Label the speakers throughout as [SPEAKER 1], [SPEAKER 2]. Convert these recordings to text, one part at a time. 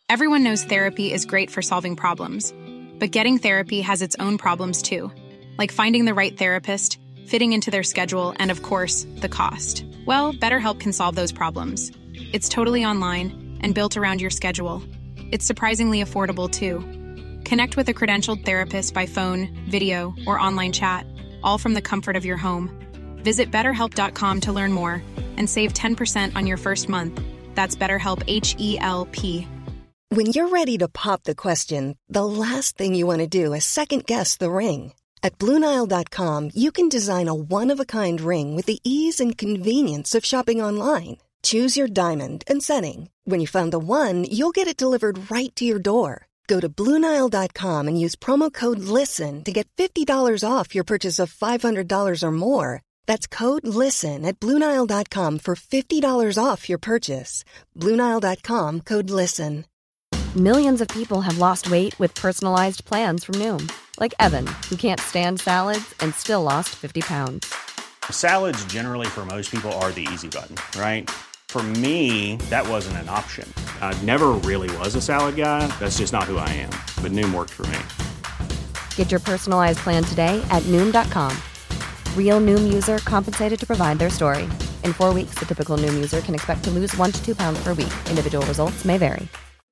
[SPEAKER 1] Everyone knows therapy is great for solving problems, but getting therapy has its own problems too, like finding the right therapist, fitting into their schedule, and of course, the cost. Well, BetterHelp can solve those problems. It's totally online and built around your schedule. It's surprisingly affordable too. Connect with a credentialed therapist by phone, video, or online chat, all from the comfort of your home. Visit BetterHelp.com to learn more and save 10% on your first month. That's BetterHelp, H-E-L-P.
[SPEAKER 2] When you're ready to pop the question, the last thing you want to do is second-guess the ring. At BlueNile.com, you can design a one-of-a-kind ring with the ease and convenience of shopping online. Choose your diamond and setting. When you find the one, you'll get it delivered right to your door. Go to BlueNile.com and use promo code LISTEN to get $50 off your purchase of $500 or more. That's code LISTEN at BlueNile.com for $50 off your purchase. BlueNile.com, code LISTEN.
[SPEAKER 3] Millions of people have lost weight with personalized plans from Noom. Like Evan, who can't stand salads and still lost 50 pounds.
[SPEAKER 4] Salads generally for most people are the easy button, right? For me, that wasn't an option. I never really was a salad guy. That's just not who I am. But Noom worked for me.
[SPEAKER 3] Get your personalized plan today at Noom.com. Real Noom user compensated to provide their story. In 4 weeks, the typical Noom user can expect to lose 1 to 2 pounds per week. Individual results may vary.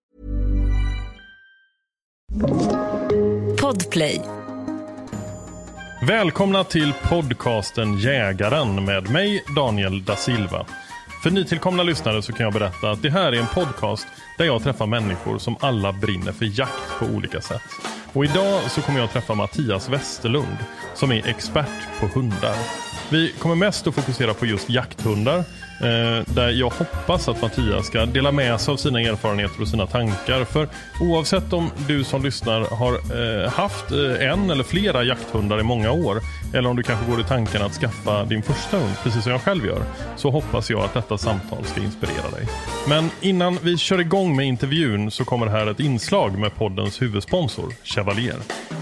[SPEAKER 5] Podplay.
[SPEAKER 6] Välkomna till podcasten Jägaren med mig, Daniel da Silva. För nytillkomna lyssnare så kan jag berätta att det här är en podcast där jag träffar människor som alla brinner för jakt på olika sätt. Och idag så kommer jag träffa Mattias Westerlund som är expert på hundar. Vi kommer mest att fokusera på just jakthundar, där jag hoppas att Mattias ska dela med sig av sina erfarenheter och sina tankar. För oavsett om du som lyssnar har haft en eller flera jakthundar i många år, eller om du kanske går i tanken att skaffa din första hund, precis som jag själv gör, så hoppas jag att detta samtal ska inspirera dig. Men innan vi kör igång med intervjun så kommer här ett inslag med poddens huvudsponsor, Chevalier.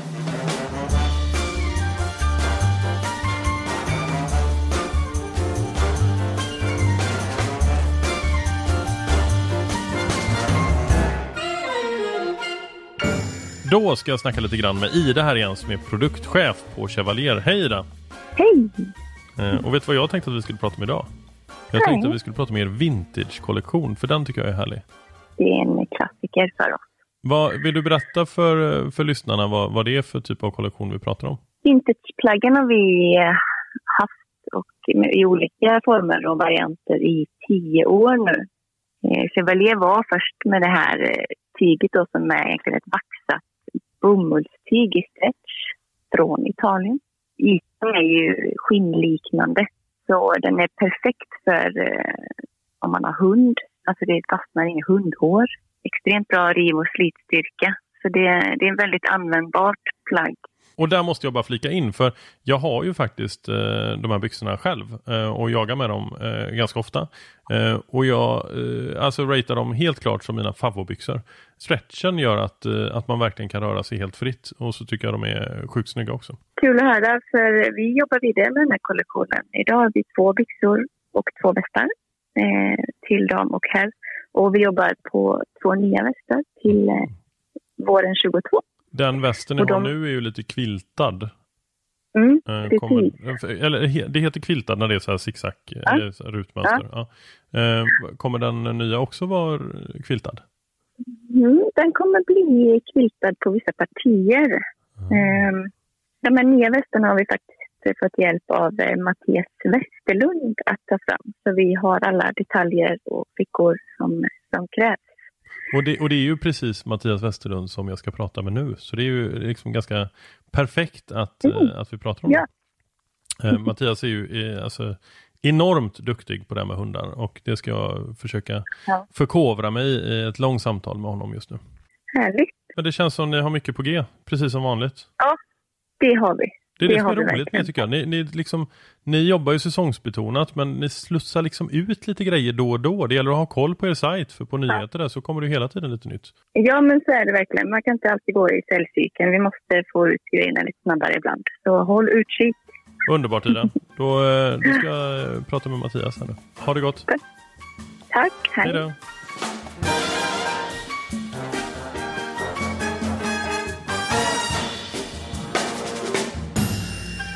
[SPEAKER 6] Då ska jag snacka lite grann med Ida här igen som är produktchef på Chevalier. Hej Ida!
[SPEAKER 7] Hej!
[SPEAKER 6] Och vet du vad jag tänkte att vi skulle prata om idag? Jag tänkte att vi skulle prata om er vintage-kollektion, för den tycker jag är härlig. Det
[SPEAKER 7] är en klassiker för oss.
[SPEAKER 6] Vill du berätta för lyssnarna vad det är för typ av kollektion vi pratar om?
[SPEAKER 7] Vintage-plaggen har vi haft i olika former och varianter i 10 år nu. Chevalier var först med det här tyget då, som är egentligen ett vaxat bomullstyg i stretch från Italien. Ytan är ju skinnliknande, så den är perfekt för om man har hund. Alltså det fastnar inga hundhår. Extremt bra riv- och slitstyrka. Så det är en väldigt användbart plagg.
[SPEAKER 6] Och där måste jag bara flika in, för jag har ju faktiskt de här byxorna själv och jagar med dem ganska ofta. Och jag ratear dem helt klart som mina favoritbyxor. Stretchen gör att man verkligen kan röra sig helt fritt, och så tycker jag de är sjukt snygga också.
[SPEAKER 7] Kul att höra, för vi jobbar vidare med den här kollektionen. Idag har vi 2 byxor och 2 västar till dam och herr. Och vi jobbar på 2 nya västar till våren 22.
[SPEAKER 6] Den västen jag har nu är ju lite kviltad. Det heter kviltad när det är så här zigzag eller rutmönster. Ja. Kommer den nya också vara kviltad?
[SPEAKER 7] Den kommer bli kviltad på vissa partier. De här nya västarna har vi faktiskt fått hjälp av Mattias Westerlund att ta fram. Så vi har alla detaljer och fickor som krävs.
[SPEAKER 6] Och det är ju precis Mattias Westerlund som jag ska prata med nu. Så det är ju liksom ganska perfekt att vi pratar om det. Mattias är ju enormt duktig på det här med hundar. Och det ska jag försöka förkovra mig i ett långt samtal med honom just nu.
[SPEAKER 7] Härligt.
[SPEAKER 6] Men det känns som ni har mycket på G, precis som vanligt.
[SPEAKER 7] Ja, det har vi.
[SPEAKER 6] Det är det som är roligt med, tycker jag. Ni jobbar ju säsongsbetonat, men ni slussar liksom ut lite grejer då och då. Det gäller att ha koll på er sajt, för på nyheter där så kommer det hela tiden lite nytt. Ja,
[SPEAKER 7] men så är det verkligen. Man kan inte alltid gå i säljcykeln. Vi måste få ut grejerna lite snabbare ibland. Så håll utkik.
[SPEAKER 6] Underbart, Ida. Då ska jag prata med Mattias här nu. Ha det gott.
[SPEAKER 7] Tack, hej.
[SPEAKER 6] Hej då.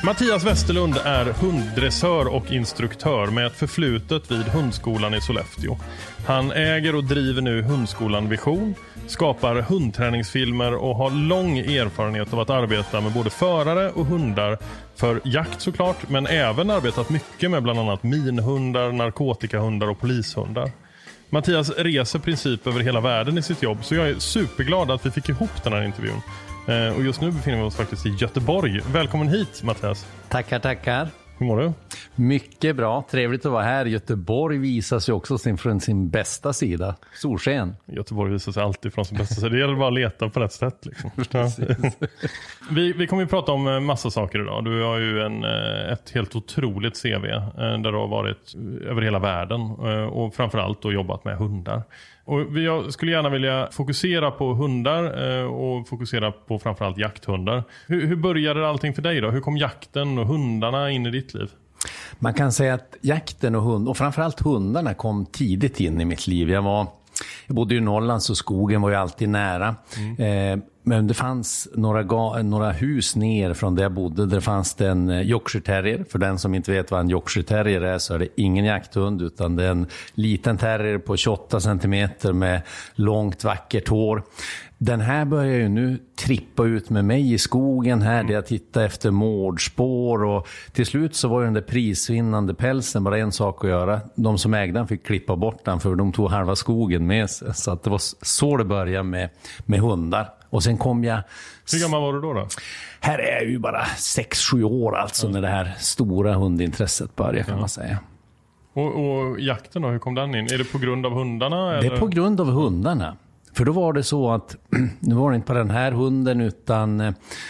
[SPEAKER 6] Mattias Westerlund är hunddressör och instruktör med ett förflutet vid hundskolan i Sollefteå. Han äger och driver nu hundskolan Vision, skapar hundträningsfilmer och har lång erfarenhet av att arbeta med både förare och hundar för jakt såklart, men även arbetat mycket med bland annat minhundar, narkotikahundar och polishundar. Mattias reser princip över hela världen i sitt jobb, så jag är superglad att vi fick ihop den här intervjun. Och just nu befinner vi oss faktiskt i Göteborg. Välkommen hit, Mattias.
[SPEAKER 5] Tackar.
[SPEAKER 6] Hur mår du?
[SPEAKER 5] Mycket bra, trevligt att vara här. Göteborg visar sig också från sin bästa sida. Solsken.
[SPEAKER 6] Göteborg visar sig alltid från sin bästa sida. Det gäller bara att leta på rätt sätt. Liksom. Ja. Vi kommer ju prata om massa saker idag. Du har ju ett helt otroligt CV där du har varit över hela världen och framförallt då jobbat med hundar. Och jag skulle gärna vilja fokusera på hundar och fokusera på framförallt jakthundar. Hur började allting för dig då? Hur kom jakten och hundarna in i ditt liv?
[SPEAKER 5] Man kan säga att jakten och framförallt hundarna kom tidigt in i mitt liv. Jag bodde i Norrland, så skogen var ju alltid nära. Men det fanns några hus ner från där jag bodde. Där fanns det en Yorkshire terrier. För den som inte vet vad en Yorkshire terrier är, så är det ingen jakthund, utan det är en liten terrier på 28 centimeter med långt vackert hår. Den här börjar ju nu trippa ut med mig i skogen här, där jag tittar efter mårdspår, och till slut så var ju den där prisvinnande pälsen bara en sak att göra. De som ägde den fick klippa bort den, för de tog halva skogen med sig. Så att det var så det började med hundar. Och sen kom jag...
[SPEAKER 6] Hur gammal var du då?
[SPEAKER 5] Här är jag ju bara 6-7 år alltså, när det här stora hundintresset började, kan man säga.
[SPEAKER 6] Och jakten då, hur kom den in? Är det på grund av hundarna? Eller?
[SPEAKER 5] Det är på grund av hundarna. För då var det så att, nu var det inte på den här hunden, utan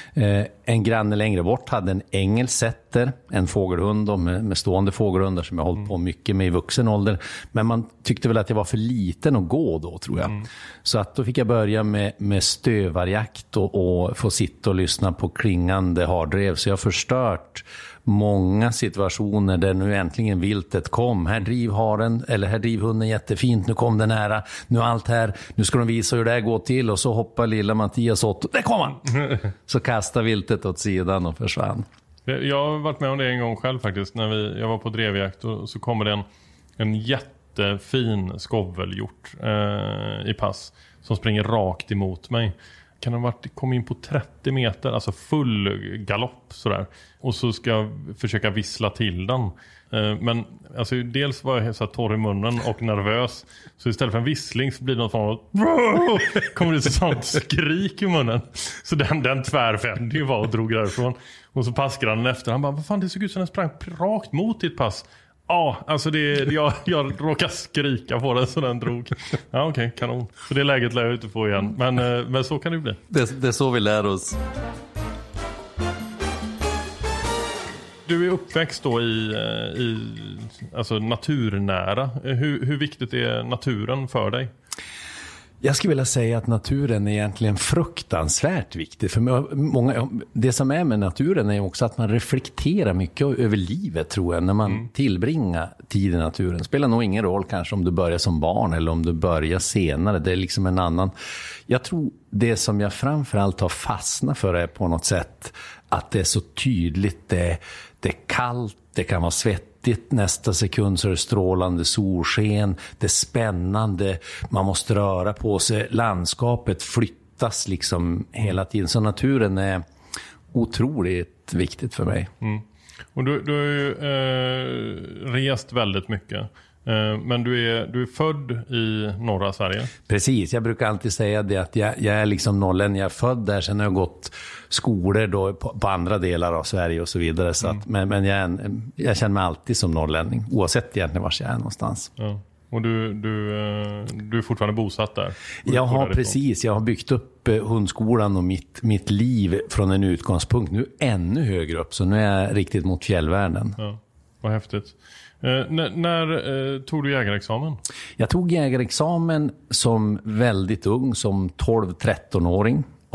[SPEAKER 5] en granne längre bort hade en engelsetter, en fågelhund med stående fågelhundar som jag hållit på mycket med i vuxen ålder. Men man tyckte väl att jag var för liten att gå då, tror jag. Så att då fick jag börja med stövarjakt och få sitta och lyssna på klingande hardrev. Så jag har förstört många situationer där nu äntligen viltet kom. Här driv hunden jättefint, nu kom den nära, nu allt här, nu ska de visa hur det här går till, och så hoppar lilla Mattias åt, där kom han! Så kastade viltet åt sidan och försvann.
[SPEAKER 6] Jag har varit med om det en gång själv faktiskt, när jag var på drevjakt, och så kommer det en jättefin skovelhjort i pass som springer rakt emot mig. Kan ha kom in på 30 meter, alltså full galopp sådär. Och så ska jag försöka vissla till den. Men alltså, dels var jag så här torr i munnen och nervös. Så istället för en vissling så blir det något form av... kommer det ett sånt skrik i munnen. Så den tvärvände ju och drog därifrån. Och så passgrannen efter. Han bara, vad fan, det såg ut som den sprang rakt mot ditt pass. Ja, alltså jag råkade skrika på den så den drog. Ja, okej, kanon. Så det läget lär jag inte få igen. Men så kan det bli.
[SPEAKER 5] Det är så vi lär oss.
[SPEAKER 6] Du är uppväxt då i alltså naturnära. Hur viktigt är naturen för dig?
[SPEAKER 5] Jag skulle vilja säga att naturen är egentligen fruktansvärt viktig. För det som är med naturen är också att man reflekterar mycket över livet, tror jag, när man tillbringar tid i naturen. Det spelar nog ingen roll kanske om du börjar som barn eller om du börjar senare. Det är liksom en annan... Jag tror det som jag framförallt har fastnat för är på något sätt att det är så tydligt. Det är kallt, det kan vara svettigt. Nästa sekund så är det strålande solsken, det är spännande, man måste röra på sig, landskapet flyttas liksom hela tiden, så naturen är otroligt viktigt för mig.
[SPEAKER 6] Och du har ju rest väldigt mycket. Men du är född i norra Sverige.
[SPEAKER 5] Precis, jag brukar alltid säga det att jag är liksom norrlänning. Jag är född där, sen har jag gått skolor då på andra delar av Sverige och så vidare. Så att, men jag känner mig alltid som norrlänning, oavsett egentligen var jag är någonstans.
[SPEAKER 6] Ja. Och du är fortfarande bosatt där?
[SPEAKER 5] Jag har byggt upp hundskolan och mitt liv från en utgångspunkt nu ännu högre upp. Så nu är jag riktigt mot fjällvärlden.
[SPEAKER 6] Ja, vad häftigt. När tog du jägarexamen?
[SPEAKER 5] Jag tog jägarexamen som väldigt ung, som 12-13-åring.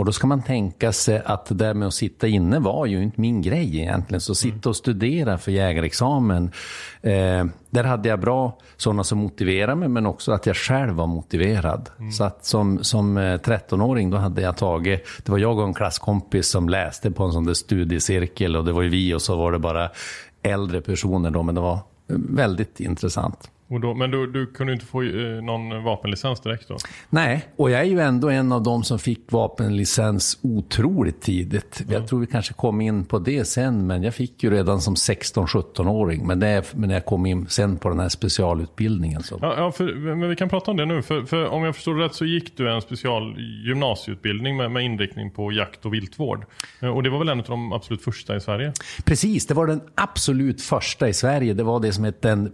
[SPEAKER 5] Och då ska man tänka sig att det där med att sitta inne var ju inte min grej egentligen. Så sitta och studera för jägarexamen, där hade jag bra sådana som motiverade mig, men också att jag själv var motiverad. Så att som 13-åring då hade jag tagit, det var jag och en klasskompis som läste på en sån där studiecirkel, och det var ju vi, och så var det bara äldre personer då, men det var väldigt intressant.
[SPEAKER 6] Men du kunde inte få någon vapenlicens direkt då?
[SPEAKER 5] Nej, och jag är ju ändå en av dem som fick vapenlicens otroligt tidigt. Jag tror vi kanske kom in på det sen, men jag fick ju redan som 16-17-åring. Men när jag kom in sen på den här specialutbildningen. Så.
[SPEAKER 6] Ja, men vi kan prata om det nu. För om jag förstår rätt så gick du en specialgymnasieutbildning med inriktning på jakt- och viltvård. Och det var väl en av de absolut första i Sverige? Precis,
[SPEAKER 5] det var den absolut första i Sverige. Det var det som hette en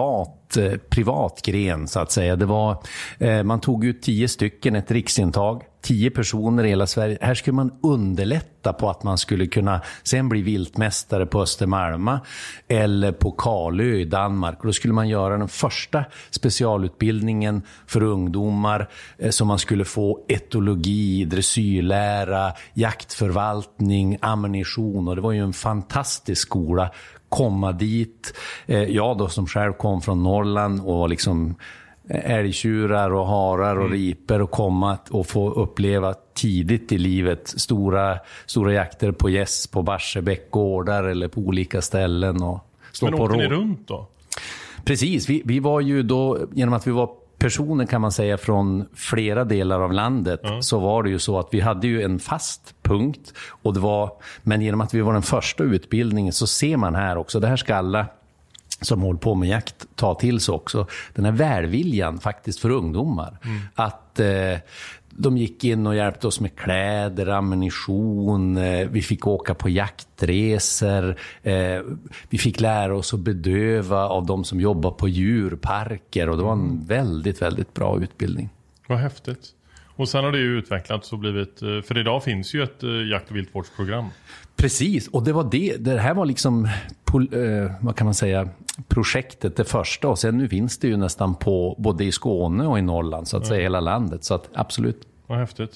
[SPEAKER 5] privat gren så att säga. Det var, man tog ut 10 stycken, ett riksintag, 10 personer i hela Sverige. Här skulle man underlätta på att man skulle kunna sen bli viltmästare på Östermalma eller på Karlö i Danmark. Och då skulle man göra den första specialutbildningen för ungdomar, som man skulle få etologi, dressyrlära, jaktförvaltning, ammunition, och det var ju en fantastisk skola. Komma dit, jag då som själv kom från Norrland och liksom älgtjurar och harar och riper, och komma och få uppleva tidigt i livet stora jakter på gäss på Barsebäck-gårdar eller på olika ställen. Och stå
[SPEAKER 6] men
[SPEAKER 5] på
[SPEAKER 6] åkte ni runt då?
[SPEAKER 5] Precis, vi var ju då, genom att vi var personer kan man säga från flera delar av landet, så var det ju så att vi hade ju en fast punkt, och det var, men genom att vi var den första utbildningen så ser man här också, det här ska alla som håller på med jakt ta till sig också, den här välviljan faktiskt för ungdomar, att de gick in och hjälpte oss med kläder, ammunition, vi fick åka på jaktresor, vi fick lära oss att bedöva av de som jobbar på djurparker, och det var en väldigt, väldigt bra utbildning.
[SPEAKER 6] Vad häftigt. Och sen har det ju utvecklats och blivit, för idag finns ju ett jakt- och viltvårdsprogram.
[SPEAKER 5] Precis, och det här var liksom, vad kan man säga, projektet det första, och sen nu finns det ju nästan på både i Skåne och i Norrland, så att säga hela landet, så att absolut.
[SPEAKER 6] Vad häftigt.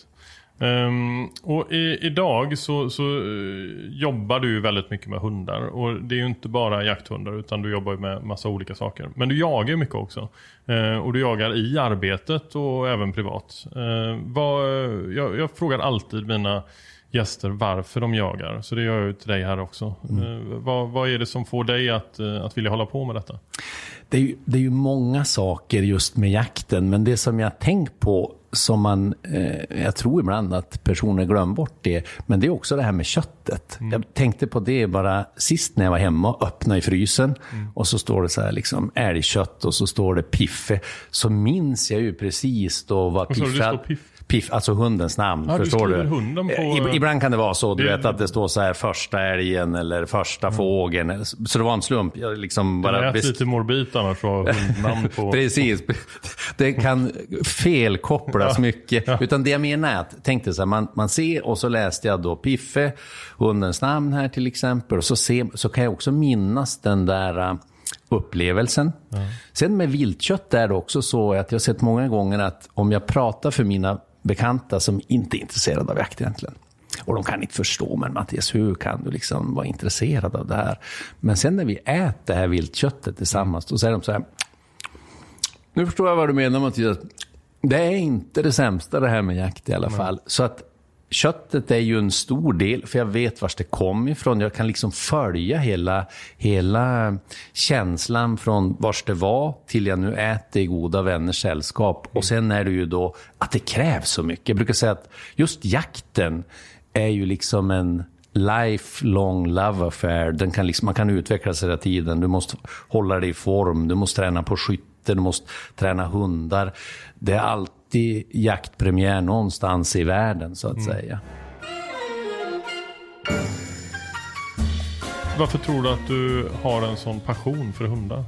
[SPEAKER 6] Och idag så jobbar du ju väldigt mycket med hundar, och det är ju inte bara jakthundar utan du jobbar ju med massa olika saker, men du jagar mycket också, och du jagar i arbetet och även privat. Jag frågar alltid mina gäster varför de jagar, så det gör jag till dig här också. Vad är det som får dig att vilja hålla på med detta?
[SPEAKER 5] Det är ju många saker just med jakten, men det som jag tänkt på som man, jag tror ibland att personer glömmer bort det, men det är också det här med köttet. Jag tänkte på det bara sist när jag var hemma och öppnade i frysen, och så står det så här liksom älgkött, och så står det Piffe, så minns jag ju precis då vad Piffe, Piff, alltså hundens namn, förstår du?
[SPEAKER 6] Hunden på...
[SPEAKER 5] Ibland kan det vara så, du vet, att det står så här första älgen eller första fågeln, så det var en slump. Jag liksom bara
[SPEAKER 6] lite morbid annars var hundnamn på...
[SPEAKER 5] Precis, det kan felkopplas mycket, utan det jag menar är att, tänkte så här, man ser, och så läste jag då Piffe, hundens namn här till exempel, och så kan jag också minnas den där upplevelsen. Sen med viltkött är det också så att jag har sett många gånger att om jag pratar för mina bekanta som inte är intresserade av jakt egentligen, och de kan inte förstå, men Mattias, hur kan du liksom vara intresserad av det här? Men sen när vi äter det här viltköttet tillsammans, då säger de så här: nu förstår jag vad du menar, Mattias. Det är inte det sämsta det här med jakt i alla fall. Så att köttet är ju en stor del, för jag vet var det kom ifrån. Jag kan liksom följa hela känslan från var det var till jag nu äter i goda vänners sällskap. Och sen är det ju då att det krävs så mycket. Jag brukar säga att just jakten är ju liksom en lifelong love affair. Den kan liksom, man kan utveckla sig hela tiden. Du måste hålla dig i form, du måste träna på skytte, du måste träna hundar. Det är alltid jaktpremiär någonstans i världen, så att säga.
[SPEAKER 6] Varför tror du att du har en sån passion för hundar?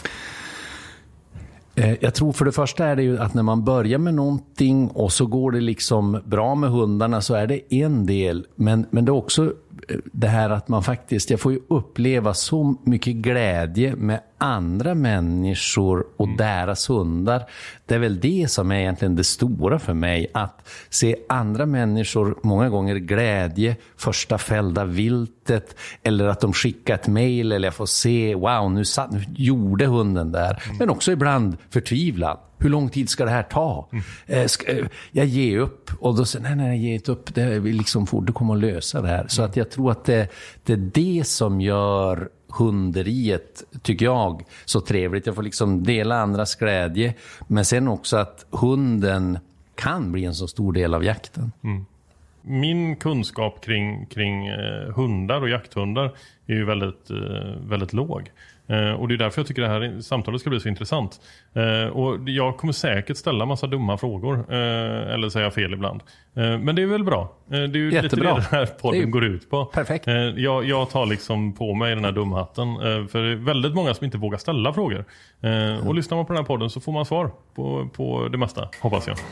[SPEAKER 5] Jag tror för det första är det ju att när man börjar med någonting och så går det liksom bra med hundarna, så är det en del. Men det är också det här att man faktiskt, jag får ju uppleva så mycket glädje med andra människor och deras hundar. Det är väl det som är egentligen det stora för mig, att se andra människor många gånger glädje, första fällda viltet, eller att de skickar ett mejl, eller jag får se, wow, nu gjorde hunden där. Men också ibland förtvivlan. Hur lång tid ska det här ta? Jag ger upp. Och då säger nej, jag ger inte upp. Det är liksom fort, du kommer att lösa det här. Så att jag tror att det är det som gör hunderiet, tycker jag, så trevligt. Jag får liksom dela andras glädje. Men sen också att hunden kan bli en så stor del av jakten.
[SPEAKER 6] Min kunskap kring hundar och jakthundar är ju väldigt, väldigt låg. Och det är därför jag tycker det här samtalet ska bli så intressant. Och jag kommer säkert ställa massa dumma frågor. Eller säga fel ibland. Men det är väl bra. Det är ju jättebra. Lite det den här podden går ut på.
[SPEAKER 5] Perfekt.
[SPEAKER 6] Jag tar liksom på mig den här dumhatten. För det är väldigt många som inte vågar ställa frågor. Och lyssnar man på den här podden så får man svar på det mesta, hoppas jag.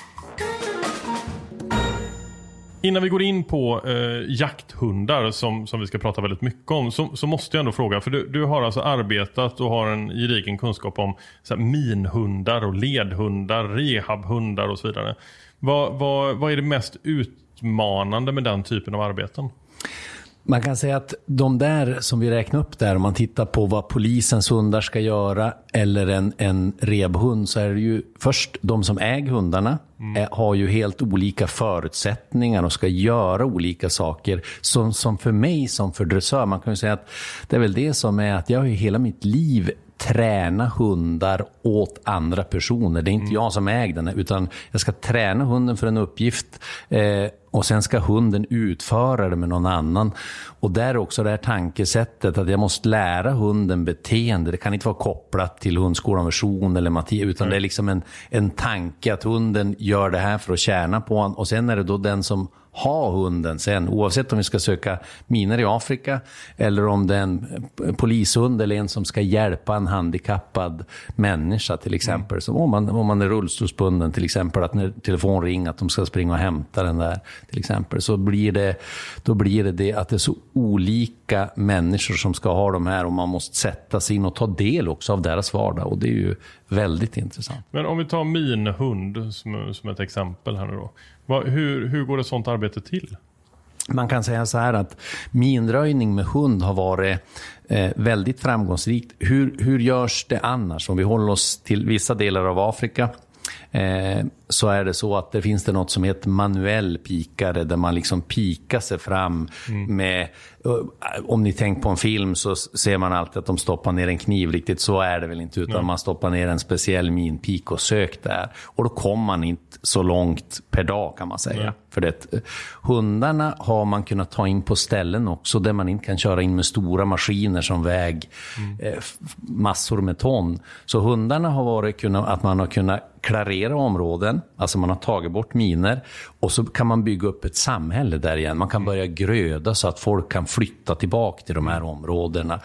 [SPEAKER 6] Innan vi går in på jakthundar som vi ska prata väldigt mycket om, så måste jag ändå fråga, för du har alltså arbetat och har en gedigen kunskap om så här, minhundar och ledhundar, rehabhundar och så vidare. Vad är det mest utmanande med den typen av arbeten?
[SPEAKER 5] Man kan säga att de där som vi räknar upp där, om man tittar på vad polisens hundar ska göra eller en rebhund, så är det ju först de som äger hundarna har ju helt olika förutsättningar och ska göra olika saker. Som för mig som för dressör, man kan ju säga att det är väl det som är att jag har ju hela mitt liv träna hundar åt andra personer. Det är inte jag som äger den, utan jag ska träna hunden för en uppgift och sen ska hunden utföra det med någon annan. Och där är också det här tankesättet att jag måste lära hunden beteende. Det kan inte vara kopplat till hundskolan version eller Mattias, utan det är liksom en tanke att hunden gör det här för att tjäna på honom. Och sen är det då den som ha hunden sen, oavsett om vi ska söka miner i Afrika eller om det är en polishund eller en som ska hjälpa en handikappad människa till exempel. Så om man är rullstolsbunden till exempel, att när telefon ringer att de ska springa och hämta den där till exempel, så blir det att det är så olika människor som ska ha de här och man måste sätta sig in och ta del också av deras vardag, och det är ju väldigt intressant.
[SPEAKER 6] Men om vi tar min hund som ett exempel här nu då. Hur går det sånt arbete till?
[SPEAKER 5] Man kan säga så här att minröjning med hund har varit väldigt framgångsrikt. Hur görs det annars? Om vi håller oss till vissa delar av Afrika så är det så att det finns det något som heter manuell pikare, där man liksom pikar sig fram med, om ni tänker på en film så ser man alltid att de stoppar ner en kniv, riktigt så är det väl inte, utan man stoppar ner en speciell minpik och sök där, och då kommer man inte så långt per dag kan man säga. För det, hundarna har man kunnat ta in på ställen också där man inte kan köra in med stora maskiner som väg massor med ton. Så hundarna har varit att man har kunnat klarera områden, alltså man har tagit bort miner, och så kan man bygga upp ett samhälle där igen. Man kan börja gröda så att folk kan flytta tillbaka till de här områdena.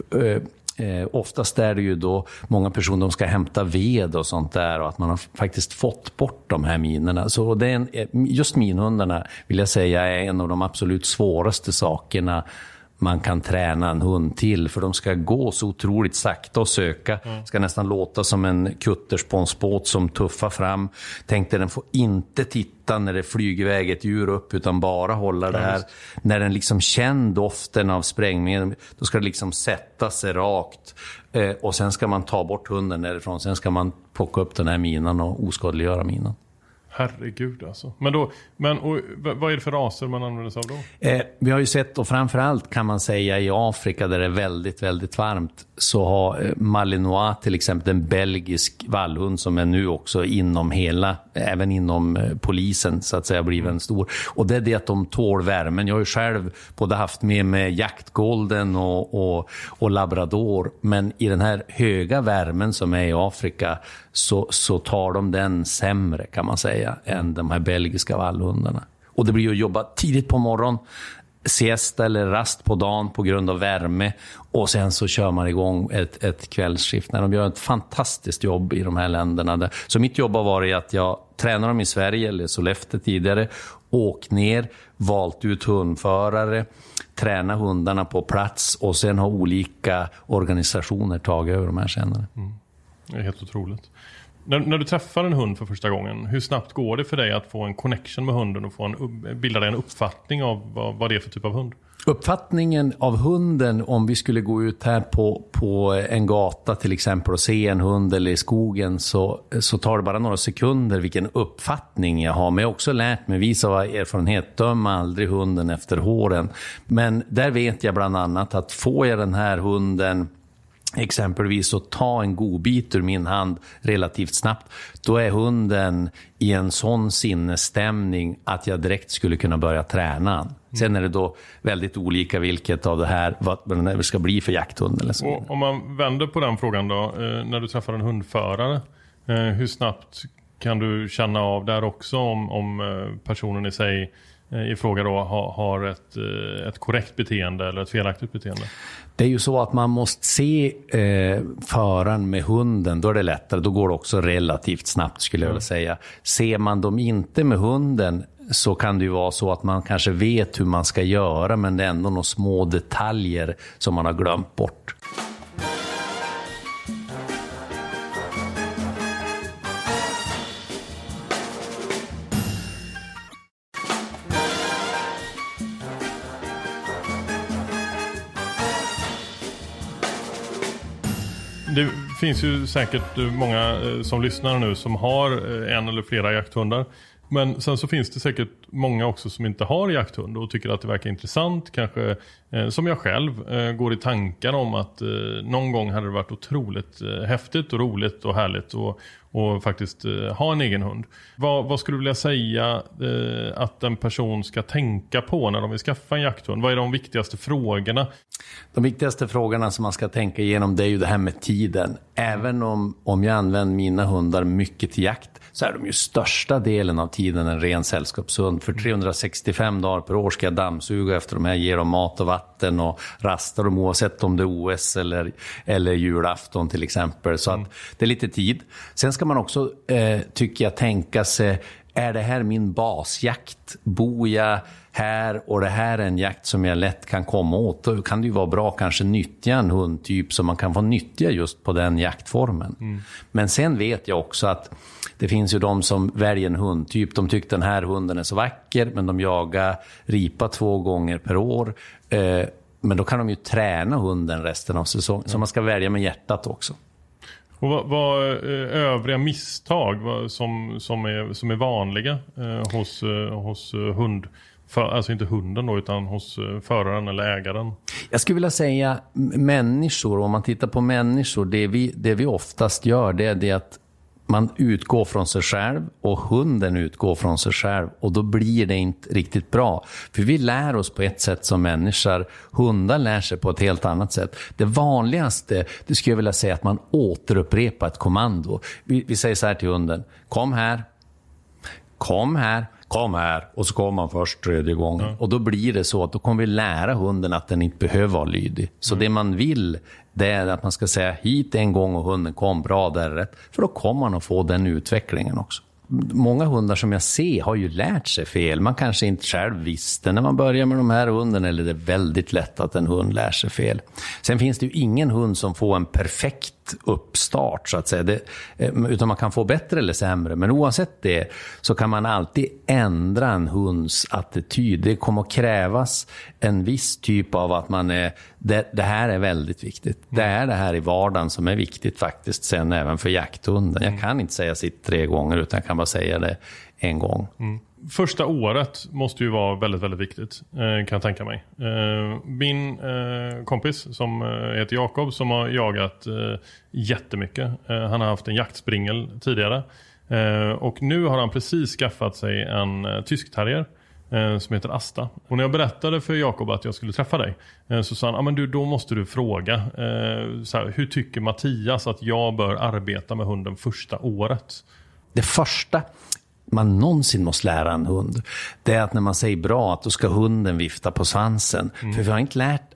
[SPEAKER 5] Oftast är det ju då många personer som ska hämta ved och sånt där, och att man har faktiskt fått bort de här minerna. Så just minhundarna vill jag säga är en av de absolut svåraste sakerna man kan träna en hund till, för de ska gå så otroligt sakta och söka. Ska nästan låta som en kuttersponsbåt som tuffar fram. Tänkte den får inte titta när det flyger iväg ett djur upp, utan bara hålla det här. När den liksom känner doften av sprängmedel, då ska det liksom sätta sig rakt. Och sen ska man ta bort hunden därifrån. Sen ska man plocka upp den här minan och oskadliggöra minan.
[SPEAKER 6] Herregud alltså. Och vad är det för raser man använder sig av då?
[SPEAKER 5] Vi har ju sett, och framförallt kan man säga i Afrika där det är väldigt, väldigt varmt, så har Malinois till exempel, en belgisk vallhund som är nu också även inom polisen så att säga, blivit en stor. Och det är det att de tål värmen. Jag har ju själv både haft med jaktgolden och labrador, men i den här höga värmen som är i Afrika så tar de den sämre kan man säga än de här belgiska vallhundarna. Och det blir ju att jobba tidigt på morgon, siesta eller rast på dagen på grund av värme, och sen så kör man igång ett kvällsskift när de gör ett fantastiskt jobb i de här länderna. Så mitt jobb har varit att jag tränar dem i Sverige eller Sollefteå tidigare, åkt ner, valt ut hundförare, träna hundarna på plats och sen har olika organisationer tagit över de här senare.
[SPEAKER 6] Det är helt otroligt. När du träffar en hund för första gången, hur snabbt går det för dig att få en connection med hunden och bilda dig en uppfattning av vad det är för typ av hund?
[SPEAKER 5] Uppfattningen av hunden, om vi skulle gå ut här på en gata till exempel och se en hund eller i skogen, så tar det bara några sekunder vilken uppfattning jag har. Men jag har också lärt mig, visa av erfarenhet, döma aldrig hunden efter håren. Men där vet jag bland annat att får jag den här hunden exempelvis att ta en god bit ur min hand relativt snabbt, då är hunden i en sån sinnesstämning att jag direkt skulle kunna börja träna. Sen är det då väldigt olika vilket av det här vad det ska bli för jakthund eller så.
[SPEAKER 6] Och om man vänder på den frågan då, när du träffar en hundförare, hur snabbt kan du känna av där också om personen i sig i fråga då har ett korrekt beteende eller ett felaktigt beteende?
[SPEAKER 5] Det är ju så att man måste se föraren med hunden, då är det lättare. Då går det också relativt snabbt skulle jag vilja säga. Ser man dem inte med hunden så kan det ju vara så att man kanske vet hur man ska göra, men det är ändå några små detaljer som man har glömt bort.
[SPEAKER 6] Det finns ju säkert många som lyssnar nu som har en eller flera jakthundar. Men sen så finns det säkert många också som inte har jakthund och tycker att det verkar intressant. Kanske som jag själv går i tankar om att någon gång hade det varit otroligt häftigt och roligt och härligt och faktiskt ha en egen hund. Vad skulle du vilja säga att en person ska tänka på när de vill skaffa en jakthund? Vad är de viktigaste frågorna?
[SPEAKER 5] De viktigaste frågorna som man ska tänka igenom, det är ju det här med tiden. Även om jag använder mina hundar mycket till jakt, så är de ju största delen av tiden en ren sällskapshund. För 365 dagar per år ska jag dammsuga efter de här, ge dem mat och vatten och rasta dem oavsett om det är OS eller julafton till exempel. Så att det är lite tid. Sen ska man också, tycker jag, tänka sig, är det här min basjakt? Bor jag här och det här är en jakt som jag lätt kan komma åt? Då kan det ju vara bra kanske nyttja en hundtyp som man kan få nyttja just på den jaktformen. Men sen vet jag också att det finns ju de som väljer en hundtyp. De tycker den här hunden är så vacker, men de jagar ripa 2 gånger per år. Men då kan de ju träna hunden resten av säsongen. Så man ska välja med hjärtat också.
[SPEAKER 6] Och vad övriga misstag som är vanliga hos hund? Alltså inte hunden då, utan hos föraren eller ägaren? Jag
[SPEAKER 5] skulle vilja säga människor. Om man tittar på människor, det vi oftast gör, det är det att man utgår från sig själv och hunden utgår från sig själv, och då blir det inte riktigt bra. För vi lär oss på ett sätt som människor, hundar lär sig på ett helt annat sätt. Det vanligaste, det skulle jag vilja säga, att man återupprepar ett kommando. Vi säger så här till hunden: kom här, kom här, kom här, och så kommer man först 3:e gången. Och då blir det så att då kommer vi lära hunden att den inte behöver vara lydig. Så det man vill, det är att man ska säga hit en gång och hunden kom, bra, där är rätt. För då kommer man att få den utvecklingen också. Många hundar som jag ser har ju lärt sig fel. Man kanske inte själv visste när man börjar med de här hunden, eller det är väldigt lätt att en hund lär sig fel. Sen finns det ju ingen hund som får en perfekt uppstart så att säga. Utan man kan få bättre eller sämre. Men oavsett det så kan man alltid ändra en hunds attityd. Det kommer att krävas en viss typ av att man är, det här är väldigt viktigt. Det är det här i vardagen som är viktigt faktiskt sen även för jakthunden. Jag kan inte säga sitt 3 gånger, utan jag kan bara säga det en gång.
[SPEAKER 6] Första året måste ju vara väldigt, väldigt viktigt, kan jag tänka mig. Min kompis som heter Jakob, som har jagat jättemycket. Han har haft en jaktspringel tidigare. Och nu har han precis skaffat sig en tysk terrier som heter Asta. Och när jag berättade för Jakob att jag skulle träffa dig, så sa han, men då måste du fråga så här, hur tycker Mattias att jag bör arbeta med hunden första året?
[SPEAKER 5] Det första man någonsin måste lära en hund, det är att när man säger bra, att då ska hunden vifta på svansen. För vi har inte lärt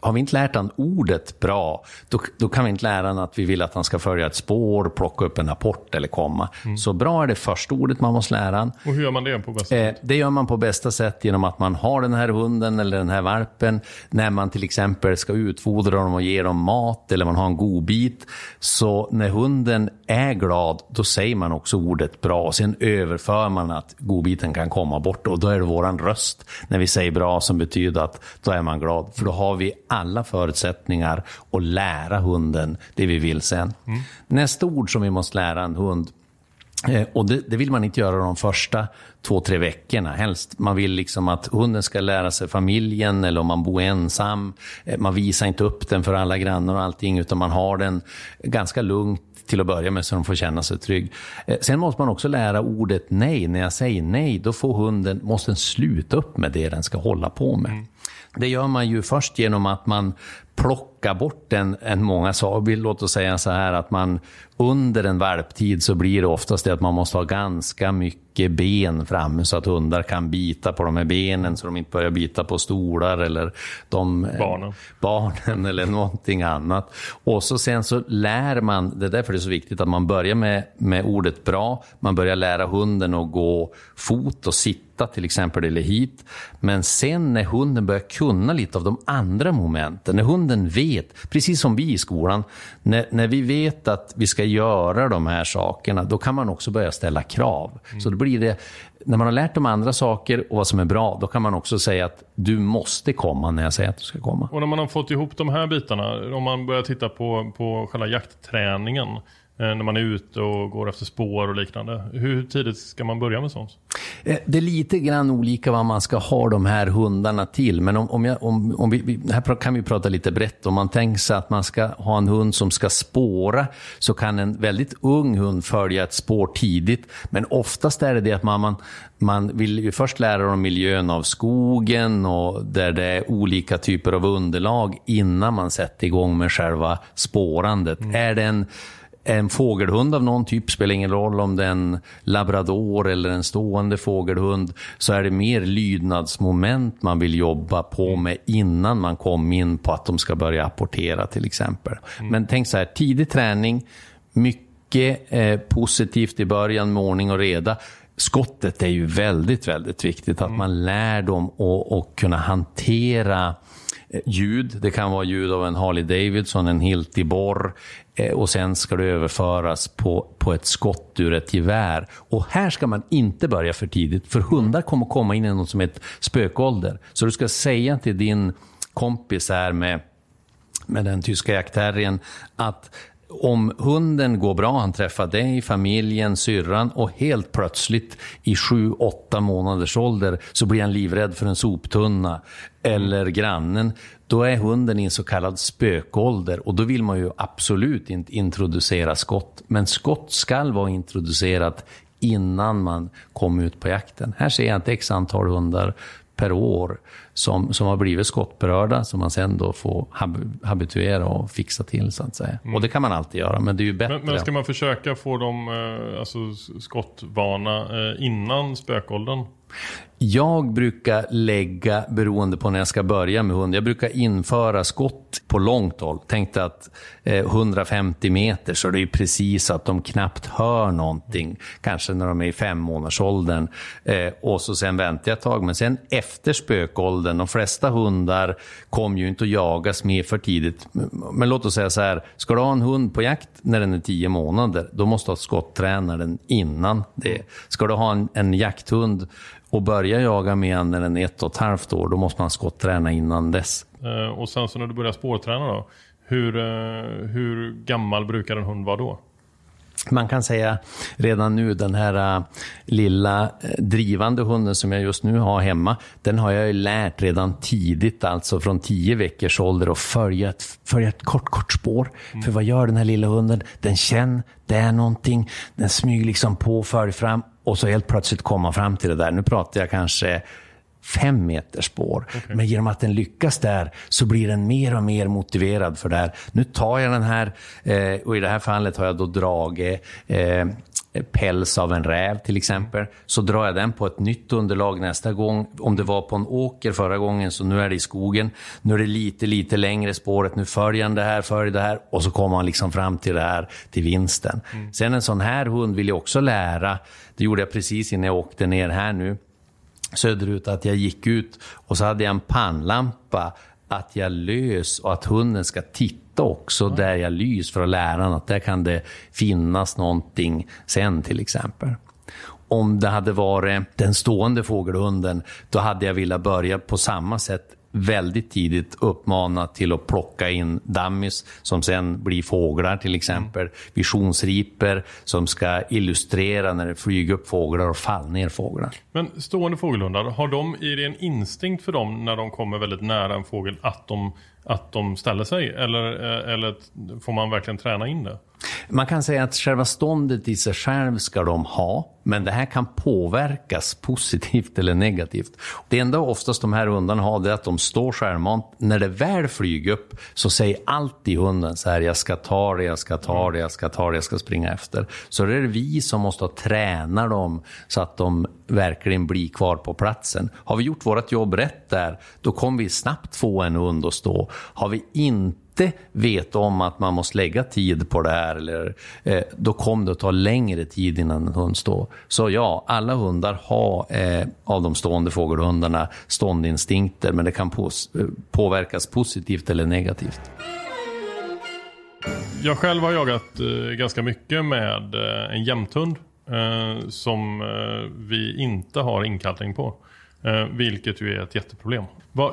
[SPEAKER 5] har vi inte lärt han ordet bra, då kan vi inte lära han att vi vill att han ska följa ett spår, plocka upp en rapport eller komma. Så bra är det första ordet man måste lära han.
[SPEAKER 6] Och hur gör man det på bästa sätt?
[SPEAKER 5] Det gör man på bästa sätt genom att man har den här hunden eller den här valpen. När man till exempel ska utfodra dem och ge dem mat eller man har en god bit. Så när hunden är glad, då säger man också ordet bra. Och sen överför man att godbiten kan komma bort. Och då är det våran röst när vi säger bra som betyder att då är man glad. För då har vi alla förutsättningar att lära hunden det vi vill sen. Nästa ord som vi måste lära en hund, och det vill man inte göra de första 2-3 veckorna. Helst man vill liksom att hunden ska lära sig familjen, eller om man bor ensam. Man visar inte upp den för alla grannar och allting, utan man har den ganska lugnt till att börja med så de får känna sig trygg. Sen måste man också lära ordet nej. När jag säger nej, då måste den sluta upp med det den ska hålla på med. Det gör man ju först genom att man plockar bort en många saker. Låt oss säga så här att man under en valptid så blir det oftast det att man måste ha ganska mycket ben framme så att hundar kan bita på de här benen så de inte börjar bita på stolar eller barnen eller någonting annat. Och så sen så lär man, det är därför det är så viktigt att man börjar med ordet bra. Man börjar lära hunden att gå fot och sitta till exempel eller hit. Men sen när hunden börjar kunna lite av de andra momenten, när hunden vet, precis som vi i skolan, när vi vet att vi ska göra de här sakerna, då kan man också börja ställa krav. Så då blir det, när man har lärt de andra saker och vad som är bra, då kan man också säga att du måste komma när jag säger att du ska komma.
[SPEAKER 6] Och när man har fått ihop de här bitarna, om man börjar titta på själva jaktträningen, när man är ute och går efter spår och liknande, hur tidigt ska man börja med sånt?
[SPEAKER 5] Det är lite grann olika vad man ska ha de här hundarna till. Men om vi här kan vi prata lite brett. Om man tänker sig att man ska ha en hund som ska spåra, så kan en väldigt ung hund följa ett spår tidigt. Men oftast är det att man vill ju först lära dem miljön av skogen och där det är olika typer av underlag innan man sätter igång med själva spårandet. Är det en fågelhund av någon typ, spelar ingen roll om det är en labrador eller en stående fågelhund, så är det mer lydnadsmoment man vill jobba på med innan man kommer in på att de ska börja apportera till exempel. Men tänk så här, tidig träning, mycket positivt i början med ordning och reda. Skottet är ju väldigt, väldigt viktigt, att man lär dem att kunna hantera ljud. Det kan vara ljud av en Harley Davidson, en Hilti borr, och sen ska det överföras på ett skott ur ett gevär. Och här ska man inte börja för tidigt, för hundar kommer komma in i något som är ett spökålder. Så du ska säga till din kompis här med den tyska jaktterriern att om hunden går bra, han träffar dig, familjen, syrran, och helt plötsligt i 7-8 månaders ålder så blir han livrädd för en soptunna eller grannen, då är hunden i en så kallad spökålder, och då vill man ju absolut inte introducera skott. Men skott ska vara introducerat innan man kommer ut på jakten. Här ser jag ett x antal hundar per år som har blivit skottberörda, som man sen då får habituera och fixa till, så att säga. Och det kan man alltid göra, men det är ju bättre.
[SPEAKER 6] Men ska man försöka få dem skottvana innan spökåldern?
[SPEAKER 5] Jag brukar lägga, beroende på när jag ska börja med hund, jag brukar införa skott på långt håll. Tänkte att 150 meter, så det är ju precis att de knappt hör någonting. Kanske när de är i 5-månadersåldern. Och så sen väntar jag ett tag. Men sen efter spökåldern, de flesta hundar kommer ju inte att jagas mer för tidigt. Men låt oss säga så här, ska du ha en hund på jakt när den är 10 månader, då måste du ha skotträna den innan det. Ska du ha en jakthund och börja jaga med när den är 1,5 år, då måste man skotträna innan dess.
[SPEAKER 6] Och sen så när du börjar spårträna då, hur gammal brukar en hund vara då?
[SPEAKER 5] Man kan säga redan nu, den här lilla drivande hunden som jag just nu har hemma, den har jag ju lärt redan tidigt, alltså från 10 veckors ålder, att följa ett kort spår. För vad gör den här lilla hunden? Den känner, det är någonting, den smyger liksom på, följer fram, och så helt plötsligt komma fram till det där. Nu pratar jag kanske 5 meters spår. Okay. Men genom att den lyckas där så blir den mer och mer motiverad för det här. Nu tar jag den här, och i det här fallet har jag då dragit päls av en räv till exempel, så drar jag den på ett nytt underlag nästa gång. Om det var på en åker förra gången, så nu är det i skogen. Nu är det lite längre spåret. Nu följer det här och så kommer man liksom fram till det här, till vinsten. Sen en sån här hund vill jag också lära. Det gjorde jag precis innan jag åkte ner här nu söderut, att jag gick ut och så hade jag en pannlampa att jag lös och att hunden ska titta också där jag lys för att lära den att där kan det finnas någonting sen till exempel. Om det hade varit den stående fågelhunden, då hade jag velat börja på samma sätt väldigt tidigt, uppmana till att plocka in dummies som sen blir fåglar till exempel, visionsriper som ska illustrera när det flyger upp fåglar och faller ner fåglar.
[SPEAKER 6] Men stående fågelhundar, har de i det en instinkt för dem när de kommer väldigt nära en fågel att de ställer sig, eller får man verkligen träna in det?
[SPEAKER 5] Man kan säga att själva ståndet i sig själv ska de ha, men det här kan påverkas positivt eller negativt. Det enda oftast de här hundarna har, det är att de står självmant. När det väl flyger upp så säger alltid hunden så här: jag ska ta det, jag ska ta det, jag ska ta det, jag ska springa efter. Så det är vi som måste träna dem så att de verkligen blir kvar på platsen. Har vi gjort vårt jobb rätt där, då kommer vi snabbt få en hund att stå. Har vi inte vet om att man måste lägga tid på det här, eller, då kommer det att ta längre tid innan en hund står. Så ja, alla hundar har av de stående fågelhundarna ståndinstinkter, men det kan påverkas positivt eller negativt.
[SPEAKER 6] Jag själv har jagat ganska mycket med en jämthund som vi inte har inkallning på. Vilket ju är ett jätteproblem.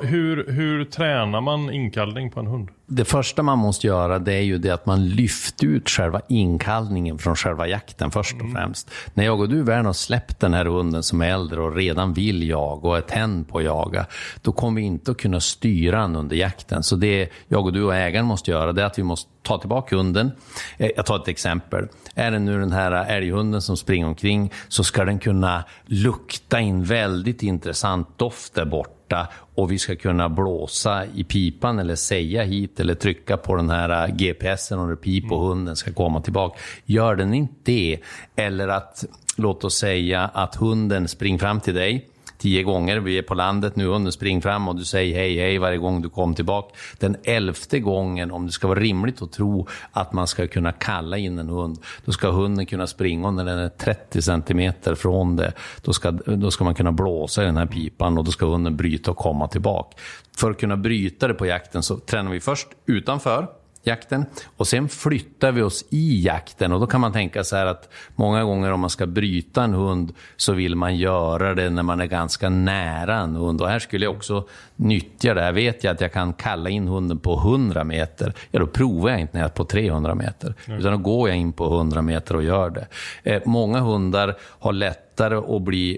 [SPEAKER 6] Hur tränar man inkallning på en hund?
[SPEAKER 5] Det första man måste göra, det är ju det att man lyfter ut själva inkallningen från själva jakten först och främst. När jag och du väl har släppt den här hunden som är äldre och redan vill jaga och är tänd på att jaga, då kommer vi inte att kunna styra den under jakten. Så det jag och du och ägaren måste göra, det är att vi måste ta tillbaka hunden. Jag tar ett exempel. Är det nu den här älghunden som springer omkring, så ska den kunna lukta in väldigt intressant doft där borta, och vi ska kunna blåsa i pipan eller säga hit eller trycka på den här GPSen och det pip och hunden ska komma tillbaka. Gör den inte det, eller att, låt oss säga att hunden springer fram till dig 10 gånger, vi är på landet nu, hunden springer fram och du säger hej hej varje gång du kommer tillbaka. Den 11:e gången, om det ska vara rimligt att tro att man ska kunna kalla in en hund, då ska hunden kunna springa när den är 30 centimeter från det. Då ska man kunna blåsa i den här pipan och då ska hunden bryta och komma tillbaka. För att kunna bryta det på jakten så tränar vi först utanför jakten och sen flyttar vi oss i jakten, och då kan man tänka så här att många gånger om man ska bryta en hund så vill man göra det när man är ganska nära en hund, och här skulle jag också nyttja det här. Vet jag att jag kan kalla in hunden på 100 meter, ja då provar jag inte när jag är på 300 meter utan då går jag in på 100 meter och gör det. Många hundar har lättare att bli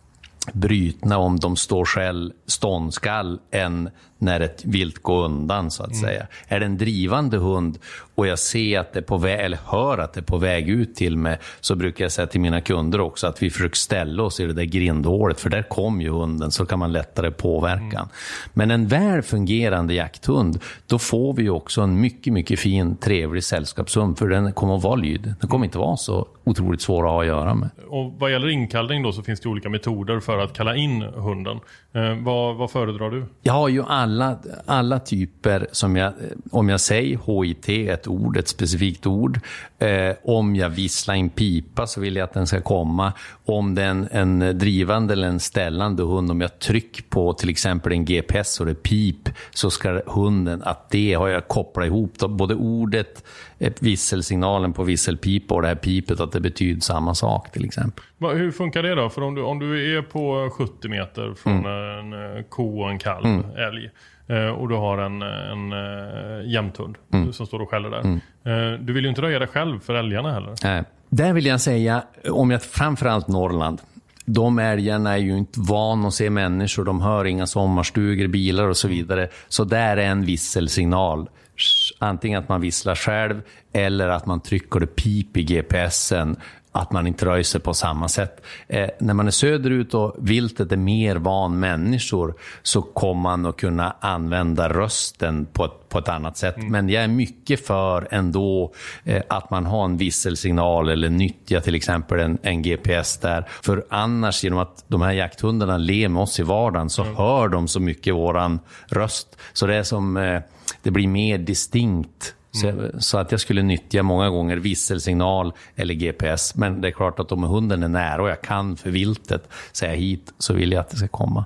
[SPEAKER 5] brytna om de står ståndskall än när ett vilt går undan så att säga. Är det en drivande hund och jag ser att det är på väg, eller hör att det är på väg ut till mig, så brukar jag säga till mina kunder också att vi försöker ställa oss i det där grindhålet, för där kom ju hunden, så kan man lättare påverka. Men en väl fungerande jakthund, då får vi också en mycket, mycket fin, trevlig sällskapshund, för den kommer att vara lydig. Den kommer inte vara så otroligt svår att ha att göra med. Och
[SPEAKER 6] vad gäller inkallning då, så finns det olika metoder för att kalla in hunden. Vad föredrar du?
[SPEAKER 5] Jag har ju alla typer som om jag säger HIT, ett specifikt ord. Om jag visslar en pipa så vill jag att den ska komma. Om det är en drivande eller en ställande hund, om jag trycker på till exempel en GPS och det pip, så ska hunden, att det har jag kopplat ihop då, både ordet, visselsignalen på visselpipa och det här pipet, att det betyder samma sak till exempel.
[SPEAKER 6] Hur funkar det då? För om du är på 70 meter från en ko och en kalv älg, och du har en jämthund som står och skäller där. Du vill ju inte röja dig själv för älgarna heller.
[SPEAKER 5] Nej. Där vill jag säga, om jag framförallt Norrland, de älgarna är ju inte van att se människor, de hör inga sommarstugor, bilar och så vidare. Så där är en visselsignal. Antingen att man visslar själv eller att man trycker det pip i GPSen att man inte rör sig på samma sätt. När man är söderut och viltet är mer van människor så kommer man att kunna använda rösten på ett annat sätt. Men jag är mycket för ändå att man har en visselsignal eller nyttja till exempel en GPS där. För annars, genom att de här jakthundarna lever med oss i vardagen, så hör de så mycket våran röst. Så det är som det blir mer distinkt. Så att jag skulle nyttja många gånger visselsignal eller GPS. Men det är klart att om hunden är nära och jag kan för viltet säga hit, så vill jag att det ska komma.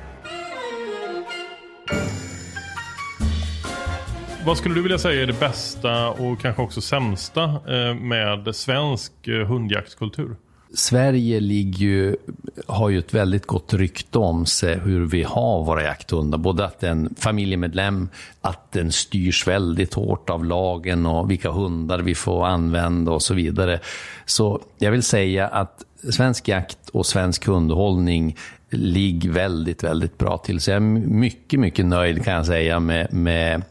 [SPEAKER 6] Vad skulle du vilja säga är det bästa och kanske också sämsta med svensk hundjaktskultur?
[SPEAKER 5] Sverige har ju ett väldigt gott rykte om sig hur vi har våra jakthundar. Både att en familjemedlem, att den styrs väldigt hårt av lagen och vilka hundar vi får använda och så vidare. Så jag vill säga att svensk jakt och svensk hundhållning ligger väldigt, väldigt bra till. Så jag är mycket, mycket nöjd, kan jag säga, med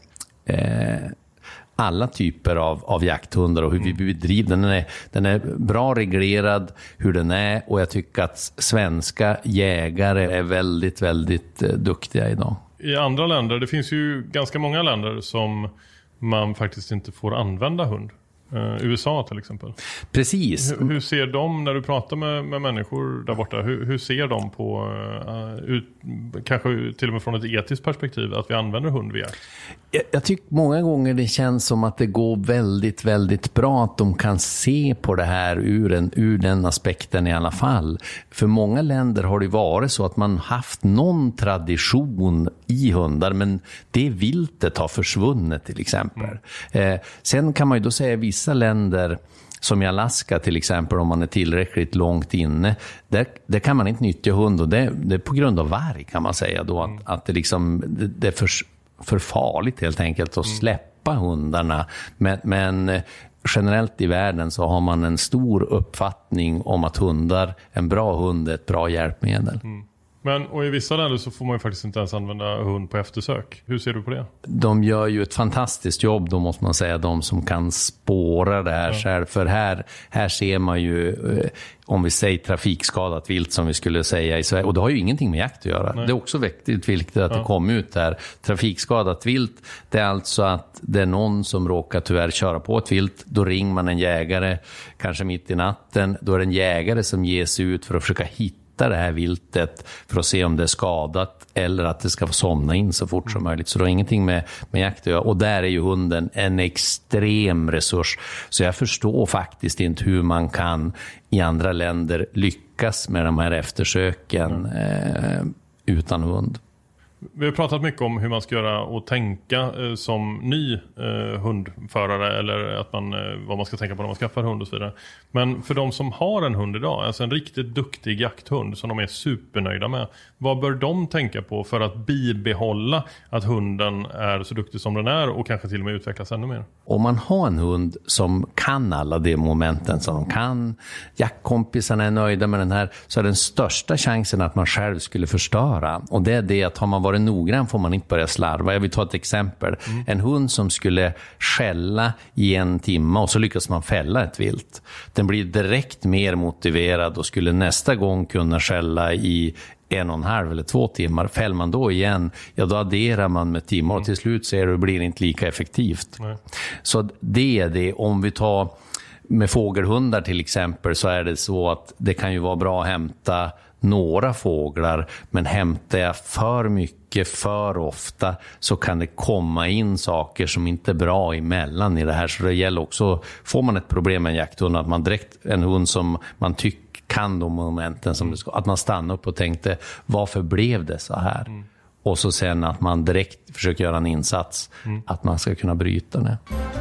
[SPEAKER 5] alla typer av jakthundar och hur vi bedriver den är bra reglerad hur den är, och jag tycker att svenska jägare är väldigt, väldigt duktiga idag.
[SPEAKER 6] I andra länder, det finns ju ganska många länder som man faktiskt inte får använda hund. USA till exempel.
[SPEAKER 5] Precis.
[SPEAKER 6] Hur ser de, när du pratar med människor där borta, hur ser de på, kanske till och med från ett etiskt perspektiv, att vi använder hund vid jakt?
[SPEAKER 5] Jag tycker många gånger det känns som att det går väldigt, väldigt bra att de kan se på det här ur den aspekten i alla fall. För många länder har det varit så att man haft någon tradition i hundar, men det viltet har försvunnit till exempel. Sen kan man ju då säga vissa länder, som i Alaska till exempel, om man är tillräckligt långt inne, där kan man inte nyttja hund, och det är på grund av varg, kan man säga då, att det liksom det är för farligt helt enkelt att släppa hundarna. Men generellt i världen så har man en stor uppfattning om att en bra hund är ett bra hjälpmedel.
[SPEAKER 6] Och i vissa länder så får man ju faktiskt inte ens använda hund på eftersök. Hur ser du på det?
[SPEAKER 5] De gör ju ett fantastiskt jobb, då måste man säga, de som kan spåra det här själv. För här ser man ju, om vi säger trafikskadat vilt som vi skulle säga i Sverige. Och det har ju ingenting med jakt att göra. Nej. Det är också viktigt att det kommer ut där. Trafikskadat vilt, det är alltså att det är någon som råkar tyvärr köra på ett vilt. Då ringer man en jägare, kanske mitt i natten. Då är det en jägare som ger sig ut för att försöka hitta det här viltet för att se om det är skadat eller att det ska få somna in så fort som möjligt. Så det har ingenting med jakt att göra. Och där är ju hunden en extrem resurs. Så jag förstår faktiskt inte hur man kan i andra länder lyckas med de här eftersöken utan hund.
[SPEAKER 6] Vi har pratat mycket om hur man ska göra och tänka som ny hundförare, eller att vad man ska tänka på när man skaffar hund och så vidare. Men för de som har en hund idag, alltså en riktigt duktig jakthund som de är supernöjda med, vad bör de tänka på för att bibehålla att hunden är så duktig som den är och kanske till och med utvecklas ännu mer?
[SPEAKER 5] Om man har en hund som kan alla de momenten som de kan, jaktkompisarna är nöjda med den här, så är den största chansen att man själv skulle förstöra. Och det är det att har man varit noggrann får man inte börja slarva. Jag vill ta ett exempel. En hund som skulle skälla i 1 timme och så lyckas man fälla ett vilt. Den blir direkt mer motiverad och skulle nästa gång kunna skälla i 1,5 eller 2 timmar. Fäller man då igen, ja då adderar man med timmar och till slut ser du, det blir inte lika effektivt. Nej. Så det är det. Om vi tar med fågelhundar till exempel, så är det så att det kan ju vara bra att hämta några fåglar, men hämtar jag för mycket för ofta så kan det komma in saker som inte är bra emellan i det här. Så det gäller också, får man ett problem med en jakthund, att man direkt, en hund som man tycker kan de momenten som det ska, att man stannar upp och tänkte, varför blev det så här? Och så sen att man direkt försöker göra en insats, att man ska kunna bryta det.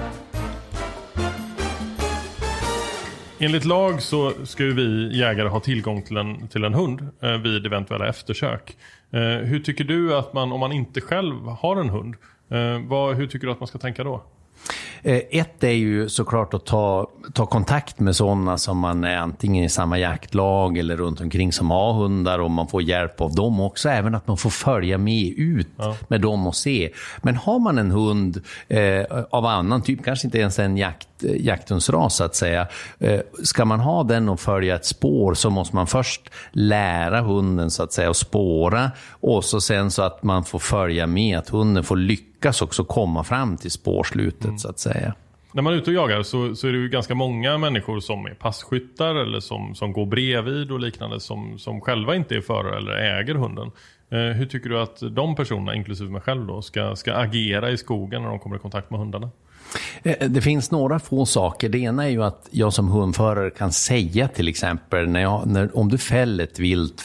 [SPEAKER 6] Enligt lag så ska ju vi jägare ha tillgång till en hund vid eventuella eftersök. Hur tycker du att man, om man inte själv har en hund, hur tycker du att man ska tänka då?
[SPEAKER 5] Ett är ju såklart att ta kontakt med sådana som man är antingen i samma jaktlag eller runt omkring som har hundar, och man får hjälp av dem också. Även att man får följa med ut med dem och se. Men har man en hund av annan typ, kanske inte ens en jakthundsras så att säga, ska man ha den och följa ett spår, så måste man först lära hunden så att säga att spåra, och så sen så att man får följa med, att hunden får lyckas också komma fram till spårslutet så att säga.
[SPEAKER 6] När man är ute och jagar så är det ju ganska många människor som är passkyttar eller som går bredvid och liknande, som själva inte är förare eller äger hunden. Hur tycker du att de personerna, inklusive mig själv då, ska agera i skogen när de kommer i kontakt med hundarna?
[SPEAKER 5] Det finns några få saker. Det ena är ju att jag som hundförare kan säga till exempel om du fäller ett vilt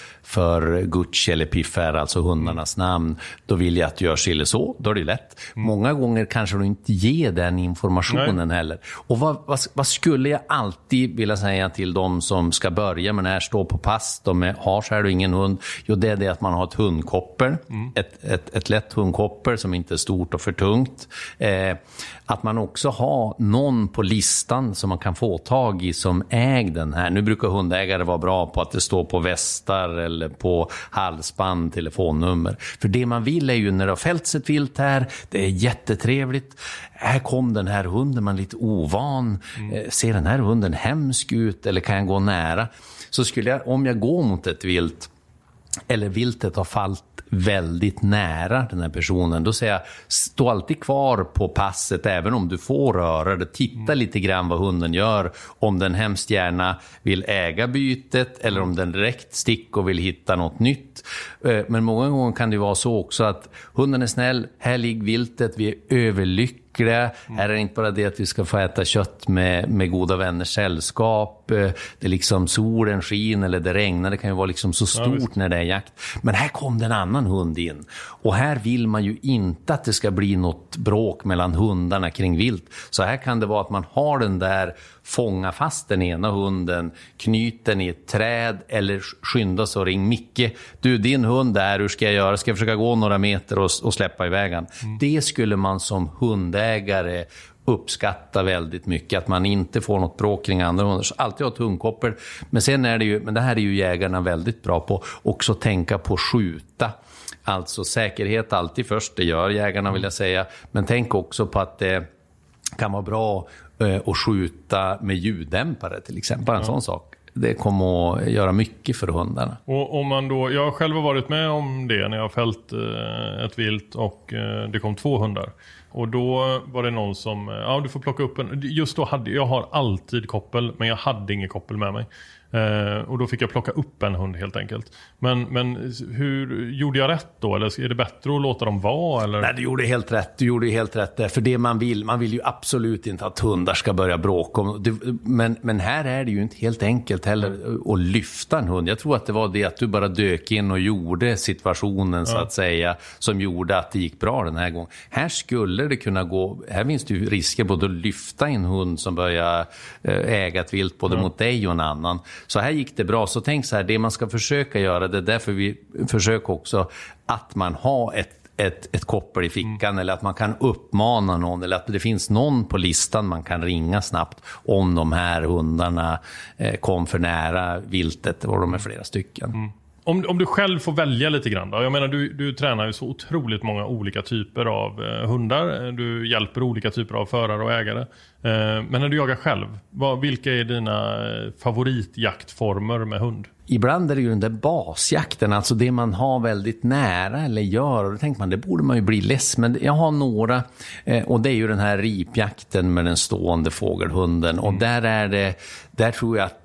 [SPEAKER 5] för Gucci eller Piffär, alltså hundarnas namn, då vill jag att du gör så eller så, då är det lätt. Många gånger kanske du inte ger den informationen heller. Och vad skulle jag alltid vilja säga till de som ska börja med när jag står på pass, de har så här och ingen hund, jo det är det att man har ett hundkoppel, ett lätt hundkoppel som inte är stort och för tungt. Att man också har någon på listan som man kan få tag i som äger den här. Nu brukar hundägare vara bra på att det står på västar eller på halsband, telefonnummer. För det man vill är ju när det har fällts ett vilt här, det är jättetrevligt. Här kom den här hunden, man är lite ovan. Ser den här hunden hemsk ut eller kan jag gå nära? Så skulle jag, om jag går mot ett vilt eller viltet har fallit väldigt nära den här personen, då säger jag, stå alltid kvar på passet även om du får röra det. Titta lite grann vad hunden gör, om den hemskt gärna vill äga bytet eller om den direkt sticker och vill hitta något nytt. Men många gånger kan det vara så också att hunden är snäll, här ligger viltet, vi är överlyckliga. Här är det inte bara det att vi ska få äta kött med goda vänners sällskap. Det är liksom solen skin eller det regnar. Det kan ju vara liksom så stort när det är jakt. Men här kom det en annan hund in. Och här vill man ju inte att det ska bli något bråk mellan hundarna kring vilt. Så här kan det vara att man har den där, fånga fast den ena hunden, knyt den i ett träd eller skynda så ring Micke. Du, din hund där, hur ska jag göra? Ska jag försöka gå några meter och släppa iväg han? Det skulle man som hundägare uppskatta väldigt mycket, att man inte får något bråk kring andra hundar. Så alltid ha ett hundkoppel. Men sen är det ju, men det här är ju jägarna väldigt bra på, också tänka på skjuta. Alltså säkerhet alltid först, det gör jägarna vill jag säga. Men tänk också på att det kan vara bra att skjuta med ljuddämpare till exempel, en sån sak. Det kommer att göra mycket för hundarna. Och
[SPEAKER 6] om man då, jag har själv varit med om det när jag har fällt ett vilt och det kom 2 hundar. Och då var det någon som, ja du får plocka upp en, just då jag har alltid koppel, men jag hade ingen koppel med mig. Och då fick jag plocka upp en hund helt enkelt. Men hur gjorde jag rätt då? Eller är det bättre att låta dem vara? Eller? Nej, du gjorde helt rätt. För det man vill ju absolut inte att hundar ska börja bråka. Men här är det ju inte helt enkelt heller att lyfta en hund. Jag tror att det var det att du bara dök in och gjorde situationen så att säga, som gjorde att det gick bra den här gången. Här skulle det kunna gå, här finns det ju risker både att lyfta en hund som börjar äga ett vilt både mot dig och en annan. Så här gick det bra. Så tänk så här, det man ska försöka göra, det är därför vi försöker också att man har ett koppel i fickan eller att man kan uppmana någon eller att det finns någon på listan man kan ringa snabbt om de här hundarna kom för nära viltet, och de är flera stycken. Om du själv får välja lite grann då. Jag menar du tränar ju så otroligt många olika typer av hundar. Du hjälper olika typer av förare och ägare. Men när du jagar själv, vilka är dina favoritjaktformer med hund?
[SPEAKER 5] Ibland är det ju den där basjakten, alltså det man har väldigt nära eller gör. Och då tänker man, det borde man ju bli less. Men jag har några, och det är ju den här ripjakten med den stående fågelhunden. Och där tror jag att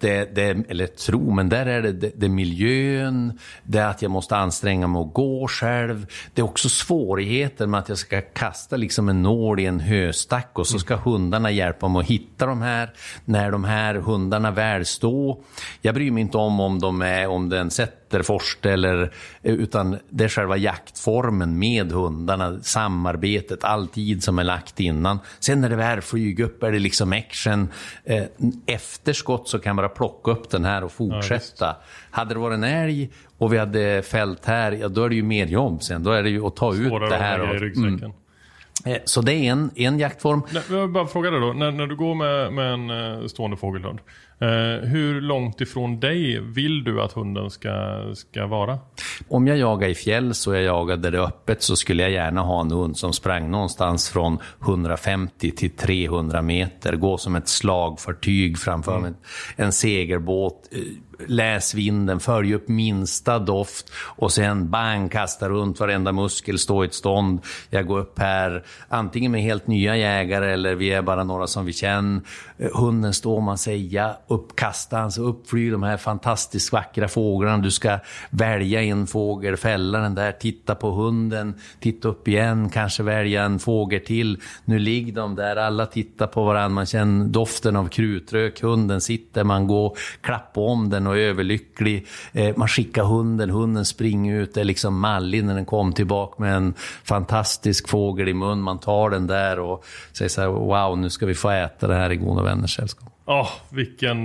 [SPEAKER 5] där är det miljön, det är att jag måste anstränga mig att gå själv. Det är också svårigheten med att jag ska kasta liksom en nål i en höstack och så ska hundarna hjälpa mig att hitta de här. När de här hundarna väl står, jag bryr mig inte om den sätter forst eller, utan det är själva jaktformen med hundarna, samarbetet, all tid som är lagt innan. Sen när det väl flyger upp är det liksom action. Efter skott så kan man bara plocka upp den här och fortsätta. Ja, hade det varit en älg och vi hade fällt här, ja, då är det ju mer jobb sen. Då är det ju att ta ut det här. Så det är en jaktform.
[SPEAKER 6] Jag vill bara fråga dig då, när du går med en stående fågelhund, hur långt ifrån dig vill du att hunden ska vara?
[SPEAKER 5] Om jag jagar i fjäll så jag jagar där det är öppet, så skulle jag gärna ha en hund som sprang någonstans från 150 till 300 meter. Gå som ett slagfartyg framför en segelbåt. Läs vinden, följ upp minsta doft och sen bang, kasta runt varenda muskel, stå i ett stånd. Jag går upp här antingen med helt nya jägare eller vi är bara några som vi känner. Hunden står, man säger uppkasta han, så uppflyger de här fantastiskt vackra fåglarna. Du ska välja en fågel, fälla den där, titta på hunden, titta upp igen, kanske välja en fågel till. Nu ligger de där, alla tittar på varandra, man känner doften av krutrök, hunden sitter, man går, klappar om den och överlycklig. Man skickar hunden springer ut, är liksom mallig när den kom tillbaka med en fantastisk fågel i mun. Man tar den där och säger så här: wow, nu ska vi få äta det här i goda vänners sällskap.
[SPEAKER 6] Vilken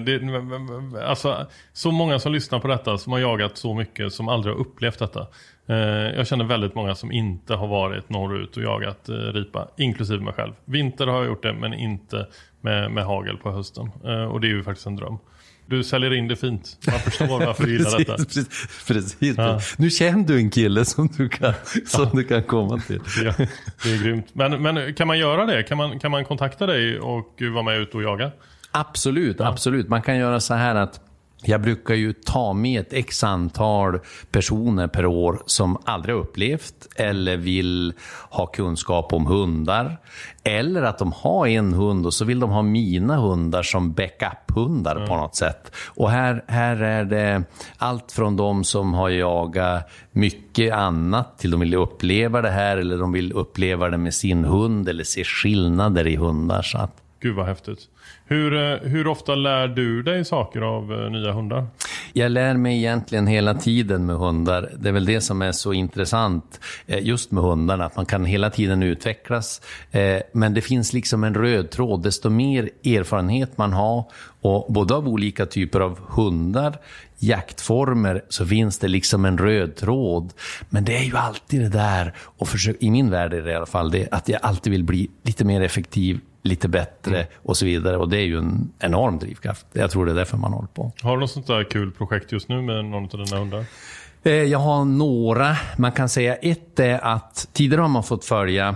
[SPEAKER 6] alltså, så många som lyssnar på detta som har jagat så mycket, som aldrig har upplevt detta. Jag känner väldigt många som inte har varit norrut och jagat ripa, inklusive mig själv. Vinter har jag gjort det, men inte med hagel på hösten. Och det är ju faktiskt en dröm. Du säljer in det fint. Man förstår varför du gillar detta.
[SPEAKER 5] Precis. Ja. Nu känner du en kille som du kan komma till.
[SPEAKER 6] Ja, det är grymt. Men kan man göra det? Kan man kontakta dig och vara med ut och jaga?
[SPEAKER 5] Absolut. Man kan göra så här att jag brukar ju ta med ett x antal personer per år som aldrig har upplevt eller vill ha kunskap om hundar. Eller att de har en hund och så vill de ha mina hundar som backup-hundar på något sätt. Och här är det allt från de som har jagat mycket annat till de vill uppleva det här, eller de vill uppleva det med sin hund eller se skillnader i hundar. Så att...
[SPEAKER 6] Gud vad häftigt. Hur ofta lär du dig saker av nya hundar?
[SPEAKER 5] Jag lär mig egentligen hela tiden med hundar. Det är väl det som är så intressant just med hundarna, att man kan hela tiden utvecklas. Men det finns liksom en röd tråd. Desto mer erfarenhet man har, och både av olika typer av hundar, jaktformer, så finns det liksom en röd tråd. Men det är ju alltid det där, och i min värld är det i alla fall det, att jag alltid vill bli lite mer effektiv, lite bättre och så vidare. Och det är ju en enorm drivkraft. Jag tror det är därför man håller på.
[SPEAKER 6] Har du något sånt där kul projekt just nu med någon av dina hundar?
[SPEAKER 5] Jag har några. Man kan säga ett är att tidigare har man fått följa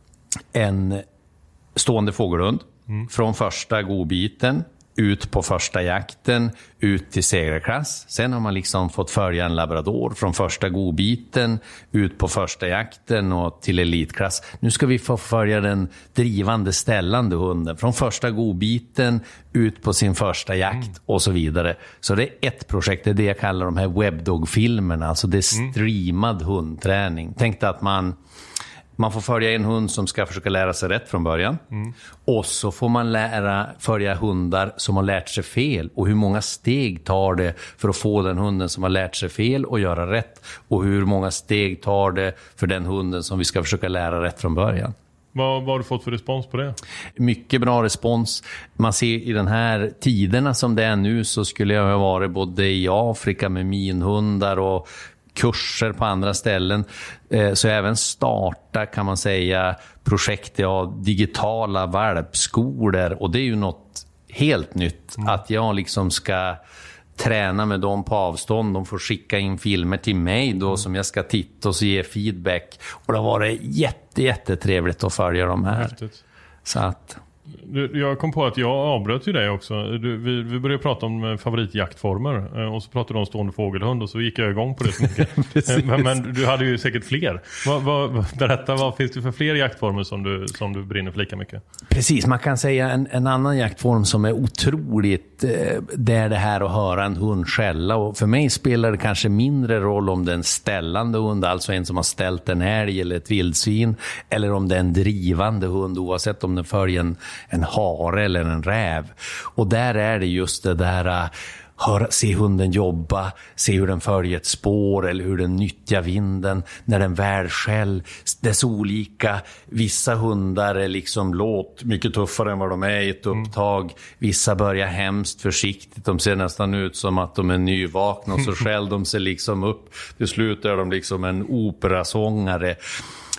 [SPEAKER 5] en stående fågelhund från första godbiten ut på första jakten, ut till segerklass. Sen har man liksom fått följa en labrador från första godbiten ut på första jakten och till elitklass. Nu ska vi få följa den drivande, ställande hunden från första godbiten ut på sin första jakt och så vidare. Så det är ett projekt, det är det jag kallar de här webdog-filmerna. Alltså det är streamad hundträning. Tänk dig att man får följa en hund som ska försöka lära sig rätt från början. Och så får man följa hundar som har lärt sig fel. Och hur många steg tar det för att få den hunden som har lärt sig fel och göra rätt. Och hur många steg tar det för den hunden som vi ska försöka lära rätt från början.
[SPEAKER 6] Vad har du fått för respons på det?
[SPEAKER 5] Mycket bra respons. Man ser i den här tiderna som det är nu, så skulle jag ha varit både i Afrika med minhundar och kurser på andra ställen. Så jag även starta, kan man säga, projekt av digitala valpskolor. Och det är ju något helt nytt. Att jag liksom ska träna med dem på avstånd. De får skicka in filmer till mig då som jag ska titta och så ge feedback. Och det var det jättetrevligt att följa de här.
[SPEAKER 6] Häftigt.
[SPEAKER 5] Så att...
[SPEAKER 6] Jag kom på att jag avbröt ju dig också. Vi började prata om favoritjaktformer och så pratade du om stående fågelhund och så gick jag igång på det så mycket. men du hade ju säkert fler. Berätta, vad finns det för fler jaktformer som du brinner för lika mycket?
[SPEAKER 5] Precis, man kan säga en annan jaktform som är otroligt, det är det här att höra en hund skälla. Och för mig spelar det kanske mindre roll om det är en ställande hund, alltså en som har ställt en älg eller ett vildsvin, eller om det är en drivande hund, oavsett om den följer en hare eller en räv. Och där är det just det där se hunden jobba, se hur den följer ett spår eller hur den nyttjar vinden när den väl skäll. Dess olika, vissa hundar är liksom mycket tuffare än vad de är i ett upptag. Vissa börjar hemskt försiktigt, de ser nästan ut som att de är nyvakna och så skäll de sig liksom upp. Till slut är de liksom en operasångare.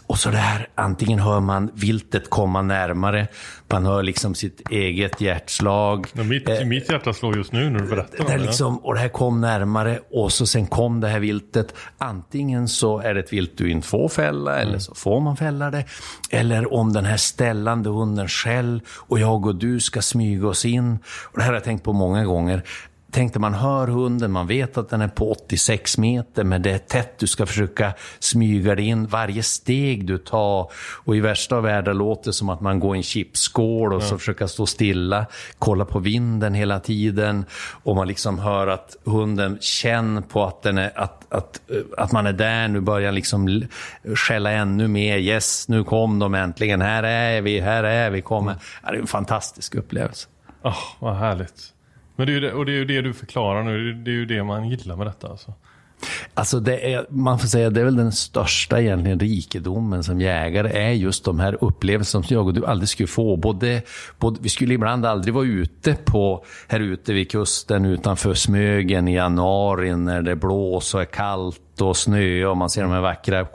[SPEAKER 5] Och så där, antingen hör man viltet komma närmare, man hör liksom sitt eget hjärtslag.
[SPEAKER 6] Mitt hjärta slår just nu när du berättar
[SPEAKER 5] det liksom, och det här kom närmare, och så sen kom det här viltet. Antingen så är det ett vilt du inte får fälla, eller så får man fälla det. Eller om den här ställande hunden själv och jag och du ska smyga oss in. Och det här har jag tänkt på många gånger. Tänkte man hör hunden, man vet att den är på 86 meter, men det är tätt, du ska försöka smyga dig in varje steg du tar, och i värsta av världar låter det som att man går i en chipsskål och så försöka stå stilla, kolla på vinden hela tiden, och man liksom hör att hunden känner på att den är, att man är där, nu börjar liksom skälla ännu mer, yes, nu kom de äntligen, här är vi kommer. Ja, det är en fantastisk upplevelse.
[SPEAKER 6] Vad härligt. Men det är ju det du förklarar nu. Det är ju det man gillar med detta.
[SPEAKER 5] Alltså man får säga, det är väl den största egentligen rikedomen som jägare, är just de här upplevelserna som jag och du aldrig skulle få. Både vi skulle ibland aldrig vara ute här ute vid kusten utanför Smögen i januari när det blåser och är kallt och snö och man ser de här vackra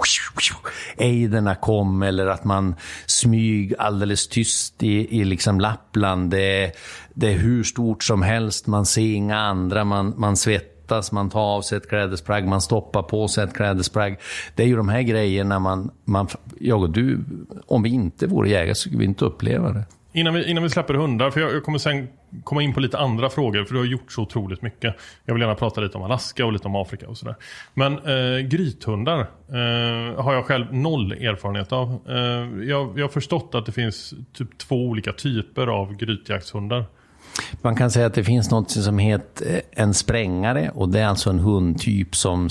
[SPEAKER 5] ejderna kom, eller att man smyg alldeles tyst i liksom Lappland. Det är hur stort som helst, man ser inga andra, man svettas, man tar av sig ett klädesplagg, man stoppar på sig ett klädesplagg. Det är ju de här grejerna jag och du, om vi inte vore jägare så skulle vi inte uppleva det.
[SPEAKER 6] Innan vi släpper hundar, för jag kommer sen komma in på lite andra frågor, för du har gjort så otroligt mycket. Jag vill gärna prata lite om Alaska och lite om Afrika och sådär. Men grythundar har jag själv noll erfarenhet av. Jag har förstått att det finns typ 2 olika typer av grytjaktshundar.
[SPEAKER 5] Man kan säga att det finns något som heter en sprängare, och det är alltså en hundtyp som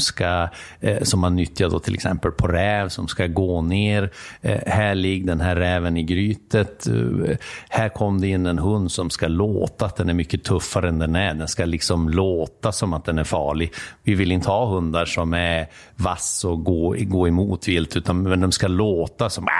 [SPEAKER 5] man nyttjar då till exempel på räv som ska gå ner. Här ligger den här räven i grytet. Här kom det in en hund som ska låta att den är mycket tuffare än den är. Den ska liksom låta som att den är farlig. Vi vill inte ha hundar som är vass och gå emot vilt, men de ska låta som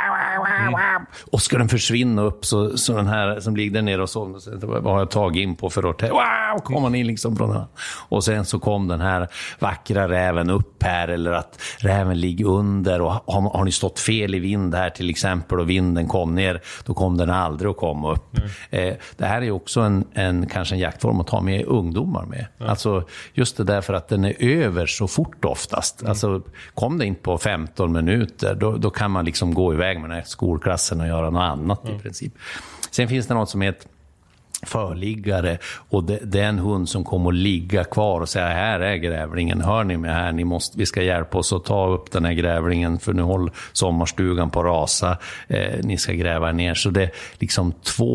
[SPEAKER 5] och ska den försvinna upp så den här som ligger där nere och så har jag tagit in på för att kom man in liksom från den. Och sen så kom den här vackra räven upp här, eller att räven ligger under, och har ni stått fel i vind här till exempel och vinden kom ner, då kom den aldrig att komma upp. Det här är också kanske en jaktform att ta med ungdomar med. Alltså just det där, för att den är över så fort oftast. Alltså kom det inte på 15 minuter, då kan man liksom gå iväg med den här skolklassen och göra något annat i princip. Sen finns det något som heter förliggare, och det är en hund som kommer att ligga kvar och säga, här är grävlingen, hör ni mig här, vi ska hjälpa oss att ta upp den här grävlingen, för nu håller sommarstugan på att rasa, ni ska gräva ner. Så det är liksom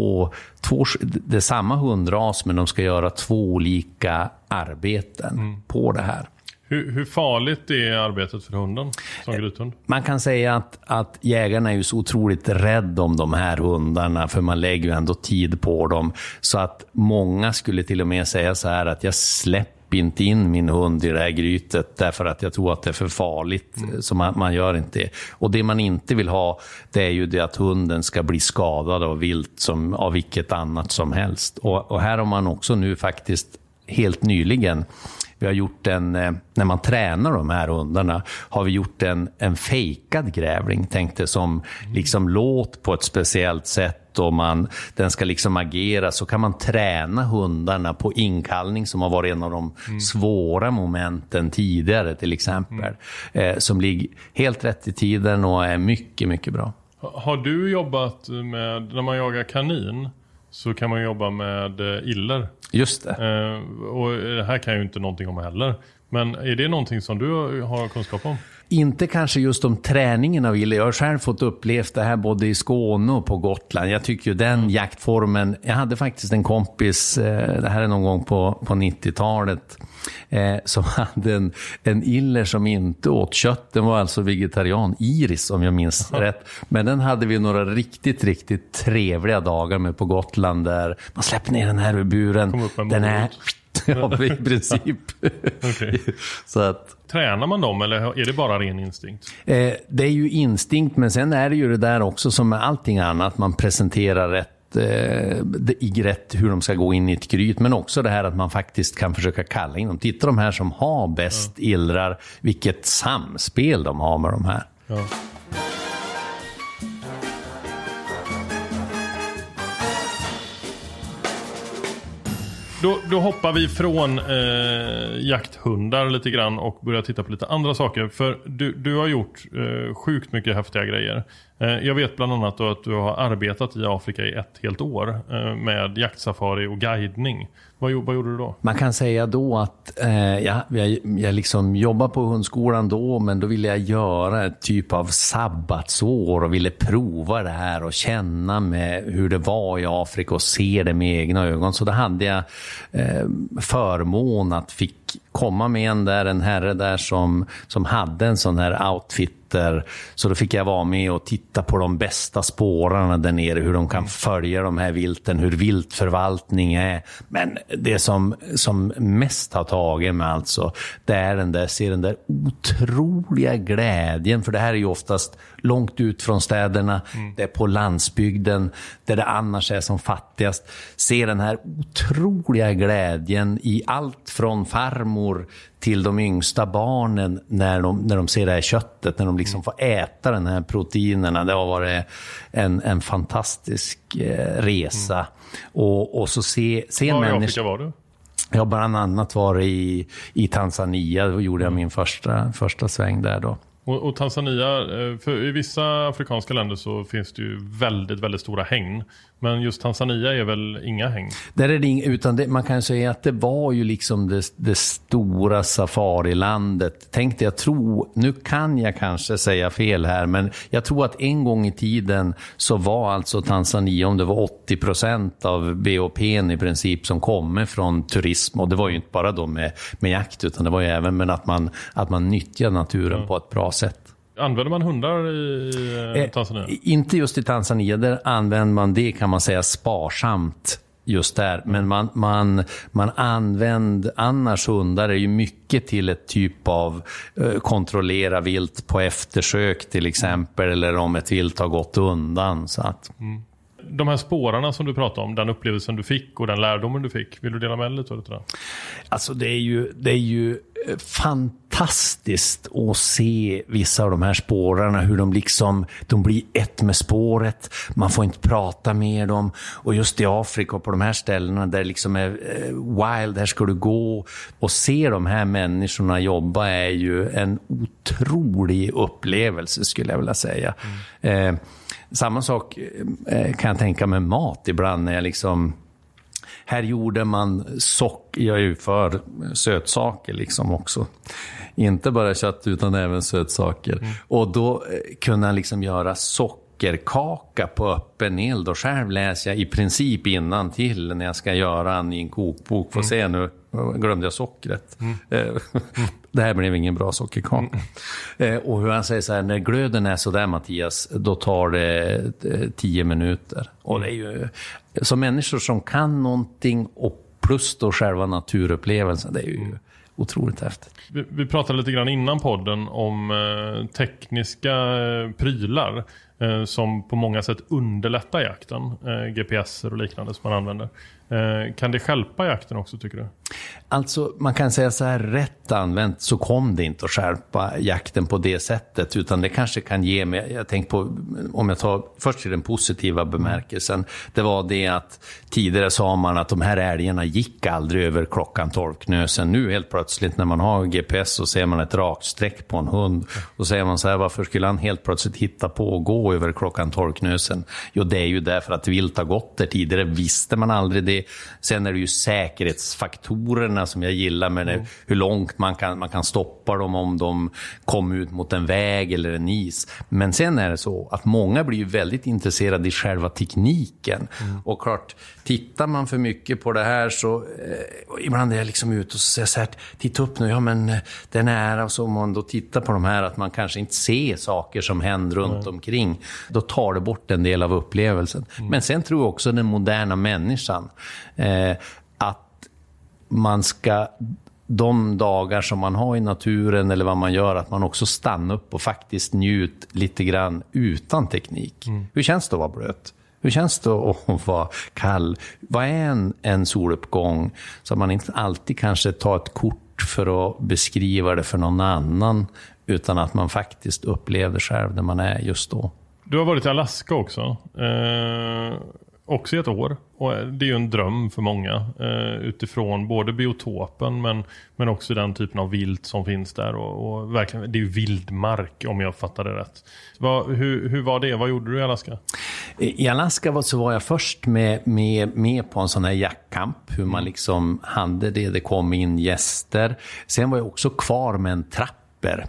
[SPEAKER 5] det är samma hundras, men de ska göra 2 olika arbeten på det här.
[SPEAKER 6] Hur farligt är arbetet för hunden som grythund?
[SPEAKER 5] Man kan säga att jägarna är ju så otroligt rädda om de här hundarna, för man lägger ju ändå tid på dem. Så att många skulle till och med säga så här, att jag släpper inte in min hund i det här grytet därför att jag tror att det är för farligt. Så man gör inte det. Och det man inte vill ha, det är ju det att hunden ska bli skadad av vilt som av vilket annat som helst. Och här har man också nu faktiskt helt nyligen, vi har gjort när man tränar de här hundarna, har vi gjort en fejkad grävling, tänkte som liksom låt på ett speciellt sätt, och den ska liksom agera, så kan man träna hundarna på inkallning, som har varit en av de svåra momenten tidigare till exempel, som ligger helt rätt i tiden och är mycket, mycket bra.
[SPEAKER 6] Har du jobbat med, när man jagar kanin så kan man jobba med iller?
[SPEAKER 5] Just det.
[SPEAKER 6] Och det här kan jag ju inte någonting om heller. Men är det någonting som du har kunskap om?
[SPEAKER 5] Inte kanske just om träningen av iller. Jag har själv fått uppleva det här både i Skåne och på Gotland. Jag tycker ju den jaktformen... Jag hade faktiskt en kompis, det här är någon gång på 90-talet, som hade en iller som inte åt kött. Den var alltså vegetarian, Iris om jag minns rätt. Men den hade vi några riktigt, riktigt trevliga dagar med på Gotland, där man släpper ner den här ur buren. Den är... Ja, i princip.
[SPEAKER 6] Okay.
[SPEAKER 5] Så att,
[SPEAKER 6] tränar man dem, eller är det bara ren instinkt?
[SPEAKER 5] Det är ju instinkt, men sen är det ju det där också som med allting annat. Man presenterar rätt hur de ska gå in i ett gryt, men också det här att man faktiskt kan försöka kalla in dem. Titta de här som har bäst illrar, vilket samspel de har med de här.
[SPEAKER 6] Ja. Då hoppar vi från jakthundar lite grann och börjar titta på lite andra saker. För du har gjort sjukt mycket häftiga grejer. Jag vet bland annat då att du har arbetat i Afrika i 1 helt år med jaktsafari och guidning. Vad gjorde du då?
[SPEAKER 5] Man kan säga då att jag liksom jobbade på hundskolan då, men då ville jag göra ett typ av sabbatsår och ville prova det här och känna med hur det var i Afrika och se det med egna ögon. Så då hade jag förmån att fick komma med en herre där som hade en sån här outfitter. Så då fick jag vara med och titta på de bästa spårarna där nere, hur de kan följa de här vilten, hur viltförvaltning är. Men det som mest har tagit mig alltså, det är den där otroliga glädjen, för det här är ju oftast långt ut från städerna, det är på landsbygden där det annars är som fattigast. Se den här otroliga glädjen i allt från farmor till de yngsta barnen när de ser det här köttet, när de liksom får äta den här proteinerna. Det har varit en fantastisk resa. Och så se en människa.
[SPEAKER 6] Afrika var du?
[SPEAKER 5] Jag har bland annat varit i Tanzania. Då gjorde jag min första sväng där då.
[SPEAKER 6] Och Tanzania, för i vissa afrikanska länder så finns det ju väldigt, väldigt stora hägn. Men just Tanzania är väl inga hägn? Där är det
[SPEAKER 5] utan man kan säga att det var ju liksom det stora safarilandet. Tänkte jag nu kan jag kanske säga fel här, men jag tror att en gång i tiden så var alltså Tanzania, om det var 80% av BOP:n i princip som kommer från turism. Och det var ju inte bara då med jakt, utan det var ju även med att man nyttjar naturen på ett bra sätt.
[SPEAKER 6] Använder man hundar i Tanzania?
[SPEAKER 5] Inte just i Tanzania, där använder man det, kan man säga, sparsamt just där. Men man använder annars hundar är ju mycket till ett typ av kontrollera vilt på eftersök till exempel, eller om ett vilt har gått undan. Så att...
[SPEAKER 6] De här spårarna som du pratade om, den upplevelsen du fick och den lärdomen du fick, vill du dela med dig lite av det?
[SPEAKER 5] Alltså det är ju fantastiskt att se vissa av de här spårarna, hur de blir ett med spåret. Man får inte prata med dem. Och just i Afrika på de här ställena där liksom är wild, här ska du gå. Och se de här människorna jobba är ju en otrolig upplevelse, skulle jag vilja säga. Samma sak kan jag tänka med mat ibland, när jag liksom... Här gjorde man jag är ju för sötsaker liksom också. Inte bara kött utan även sötsaker. Och då kunde han liksom göra sockerkaka på öppen eld. Och själv läser jag i princip innantill när jag ska göra en i en kokbok. Får se nu, glömde jag sockret. Det här blev ingen bra sockerkaka. Och hur han säger så här, när glöden är så där, Mattias, då tar det 10 minuter. Och det är ju som människor som kan någonting och plus då själva naturupplevelsen, det är ju otroligt häftigt.
[SPEAKER 6] Vi pratade lite grann innan podden om tekniska prylar som på många sätt underlättar jakten. GPSer och liknande som man använder. Kan det hjälpa jakten också, tycker du?
[SPEAKER 5] Alltså man kan säga så här, rätt använt så kom det inte att skärpa jakten på det sättet, utan det kanske kan ge mig, jag tänker på, om jag tar först till den positiva bemärkelsen, det var det att tidigare sa man att de här älgarna gick aldrig över klockan 12-knösen. Nu helt plötsligt när man har GPS så ser man ett rakt streck på en hund och säger man så här, varför skulle han helt plötsligt hitta på och gå över klockan 12-knösen? Jo, det är ju därför att vilt har gått där tidigare, visste man aldrig det. Sen är det ju säkerhetsfaktorerna som jag gillar med hur långt man kan stoppa dem om de kommer ut mot en väg eller en is. Men sen är det så att många blir ju väldigt intresserade i själva tekniken. Och klart, tittar man för mycket på det här så ibland är jag liksom ute och säger så här, titta upp nu, ja men den är nära, och så om man då tittar på de här att man kanske inte ser saker som händer runt omkring, då tar det bort en del av upplevelsen. Men sen tror jag också den moderna människan att man ska, de dagar som man har i naturen eller vad man gör, att man också stannar upp och faktiskt njut lite grann utan teknik. Hur känns det att vara blöt? Hur känns det att vara kall? Vad är en soluppgång? Så man inte alltid kanske tar ett kort för att beskriva det för någon annan, utan att man faktiskt upplever själv där man är just då.
[SPEAKER 6] Du har varit i Alaska också. Också i ett år. Och det är ju en dröm för många utifrån både biotopen men också den typen av vilt som finns där. Och verkligen, det är ju vildmark om jag fattar det rätt. Hur var det? Vad gjorde du i Alaska?
[SPEAKER 5] I Alaska så var jag först med på en sån här jaktkamp. Hur man liksom hade det. Det kom in gäster. Sen var jag också kvar med en trapper.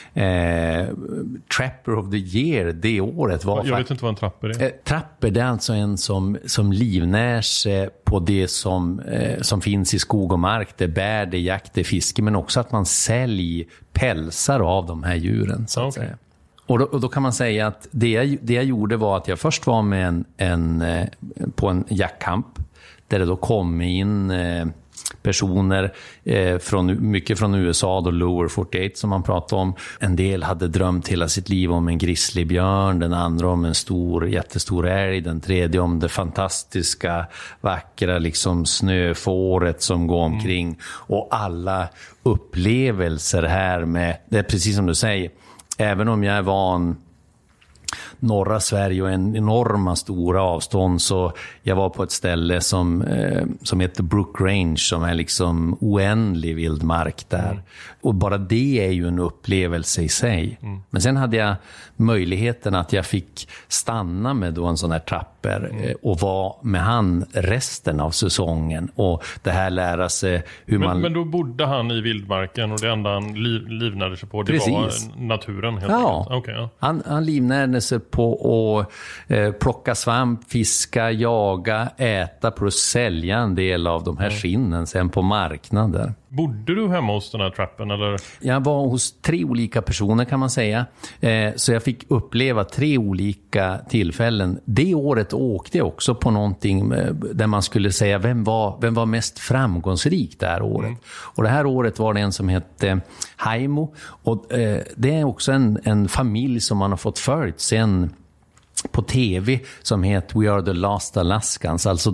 [SPEAKER 5] Trapper of the year det året var...
[SPEAKER 6] Jag vet inte vad en trapper är.
[SPEAKER 5] Trapper, det är alltså en som livnär sig på det som finns i skog och mark. Det är bär, det är jakt, det är fiske, men också att man säljer pälsar av de här djuren så att säga. Och då kan man säga att det jag gjorde var att jag först var med på en jaktkamp där det då kom in personer mycket från USA, då Lower 48 som man pratade om. En del hade drömt hela sitt liv om en grizzlybjörn, den andra om en jättestor älg, den tredje om det fantastiska, vackra liksom snöfåret som går omkring. Och alla upplevelser här med, det är precis som du säger, även om jag är van norra Sverige och en enorma stora avstånd, så jag var på ett ställe som heter Brook Range som är liksom oändlig vildmark där. Och bara det är ju en upplevelse i sig. Men sen hade jag möjligheten att jag fick stanna med då en sån här trapper och vara med han resten av säsongen och det här lära sig hur man...
[SPEAKER 6] Men då bodde han i vildmarken och det enda han livnärde sig på det var naturen helt enkelt? Okay, ja. Han livnärde sig på att plocka svamp, fiska, jaga, äta plus sälja en del av de här skinnen sen på marknader. Bodde du hemma hos den här trappen eller? Jag
[SPEAKER 5] var hos 3 olika personer kan man säga. Så jag fick uppleva 3 olika tillfällen. Det året åkte jag också på någonting där man skulle säga vem var mest framgångsrik det här året. Och det här året var det en som hette Haimo. Och det är också en familj som man har fått följt sen på tv som heter We Are the Last Alaskans. Alltså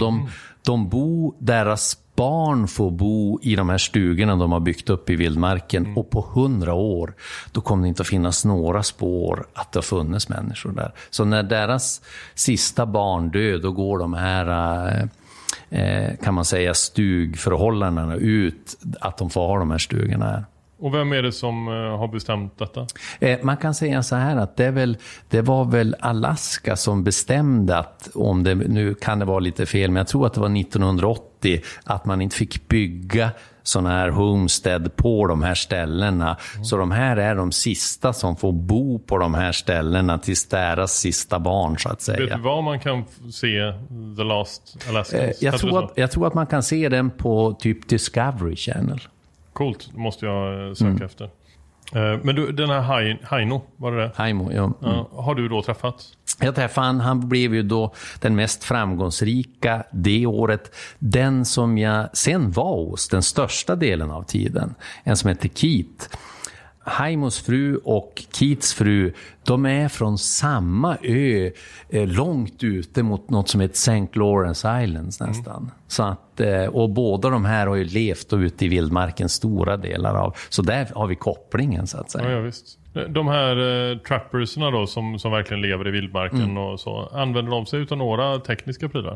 [SPEAKER 5] deras barn får bo i de här stugorna de har byggt upp i vildmarken och på 100 år då kommer det inte att finnas några spår att det har funnits människor där. Så när deras sista barn dör då går de här kan man säga stugförhållandena ut att de får ha de här stugorna här.
[SPEAKER 6] Och vem är det som har bestämt detta?
[SPEAKER 5] Man kan säga så här att det var väl Alaska som bestämde att, om det nu kan det vara lite fel, men jag tror att det var 1980 att man inte fick bygga såna här homestead på de här ställena. Så de här är de sista som får bo på de här ställena tills deras sista barn så att säga.
[SPEAKER 6] Vet du var man kan se The Last Alaskans?
[SPEAKER 5] Jag tror att man kan se den på typ Discovery Channel.
[SPEAKER 6] Coolt, måste jag söka efter. Men du, den här Haino, var det det?
[SPEAKER 5] Haimo, ja.
[SPEAKER 6] Har du då träffat?
[SPEAKER 5] Jag träffade han blev ju då den mest framgångsrika det året. Den som jag sen var hos den största delen av tiden. En som heter Keith. Haimos fru och Keiths fru, de är från samma ö långt ute mot något som heter St. Lawrence Islands nästan. Så att, och båda de här har ju levt ute i vildmarken stora delar av. Så där har vi kopplingen så att säga.
[SPEAKER 6] Ja, visst. De här trappersna då som verkligen lever i vildmarken och så, använder de sig utav några tekniska prylar?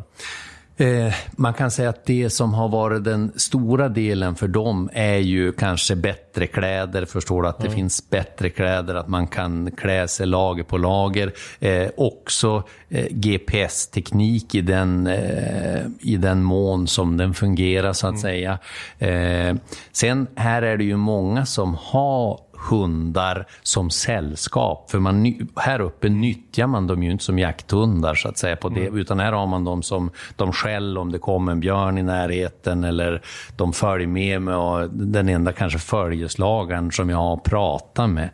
[SPEAKER 5] Man kan säga att det som har varit den stora delen för dem är ju kanske bättre kläder. Förstår du att det finns bättre kläder, att man kan klä sig lager på lager. Också GPS-teknik i den mån som den fungerar så att säga. Sen här är det ju många som har hundar som sällskap. För här uppe nyttjar man dem ju inte som jakthundar så att säga på det. Utan här har man dem som de skäll om det kommer en björn i närheten eller de följer med och den enda kanske följeslagaren som jag har pratat med.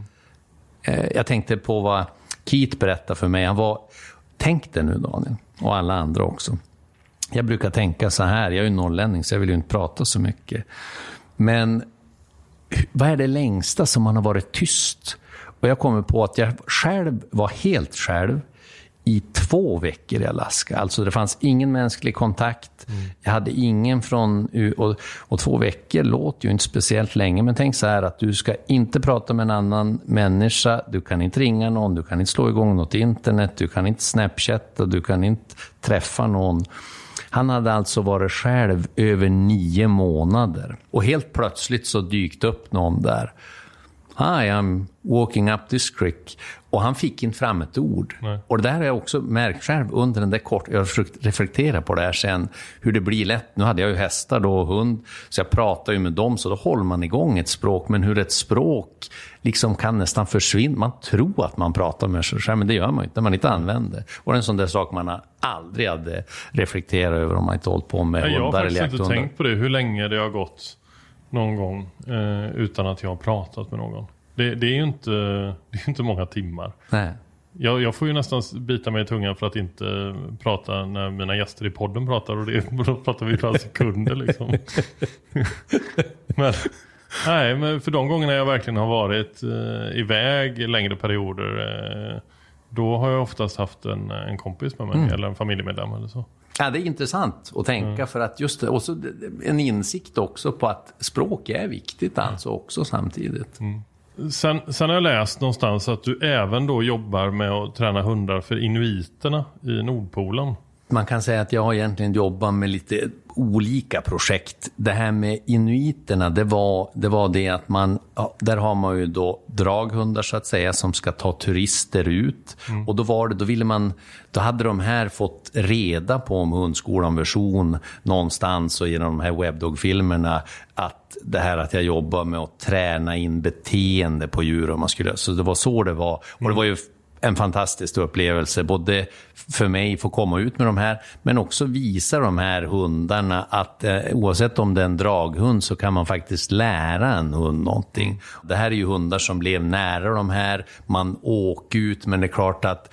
[SPEAKER 5] Jag tänkte på vad Keith berättade för mig. Tänk det nu Daniel och alla andra också. Jag brukar tänka så här, jag är ju norrlänning så jag vill ju inte prata så mycket. Men vad är det längsta som man har varit tyst? Och jag kommer på att jag själv var helt själv i 2 veckor i Alaska. Alltså det fanns ingen mänsklig kontakt. Jag hade ingen från... Och 2 veckor låter ju inte speciellt länge. Men tänk så här att du ska inte prata med en annan människa. Du kan inte ringa någon. Du kan inte slå igång något internet. Du kan inte snapchatta. Du kan inte träffa någon. Han hade alltså varit själv över 9 månader. Och helt plötsligt så dykt upp någon där. Hi, I'm walking up this creek. Och han fick inte fram ett ord. Nej. Och det där har jag också märkt själv under den där jag har försökt reflektera på det här sen. Hur det blir lätt. Nu hade jag ju hästar då och hund. Så jag pratar ju med dem, så då håller man igång ett språk. Men hur ett språk liksom kan nästan försvinna. Man tror att man pratar med sig själv, men det gör man inte när man inte använder. Och det är en sån där sak man aldrig hade reflekterat över om man inte hållit på med hundar eller jakthundar. Jag har faktiskt inte tänkt
[SPEAKER 6] på det, hur länge det har gått någon gång utan att jag har pratat med någon. Det är ju inte många timmar.
[SPEAKER 5] Nej.
[SPEAKER 6] Jag får ju nästan bita mig i tungan för att inte prata när mina gäster i podden pratar, och då pratar vi några sekunder liksom. men för de gångerna jag verkligen har varit iväg längre perioder, då har jag oftast haft en kompis med mig eller en familjemedlem eller så.
[SPEAKER 5] Ja, det är intressant att tänka för att just det, och så en insikt också på att språk är viktigt alltså också samtidigt.
[SPEAKER 6] Sen har jag läst någonstans att du även då jobbar med att träna hundar för inuiterna i Nordpolen.
[SPEAKER 5] Man kan säga att jag har egentligen jobbat med lite olika projekt. Det här med inuiterna, det var det att där har man ju då draghundar så att säga som ska ta turister ut. Och då hade de här fått reda på om hundskolan version någonstans och genom de här webdog-filmerna att det här att jag jobbar med att träna in beteende på djur om man skulle. Så det var så det var. Och det var ju en fantastisk upplevelse, både för mig att få komma ut med de här, men också visa de här hundarna att oavsett om det är en draghund så kan man faktiskt lära en hund någonting. Det här är ju hundar som blev nära de här, man åker ut, men det är klart att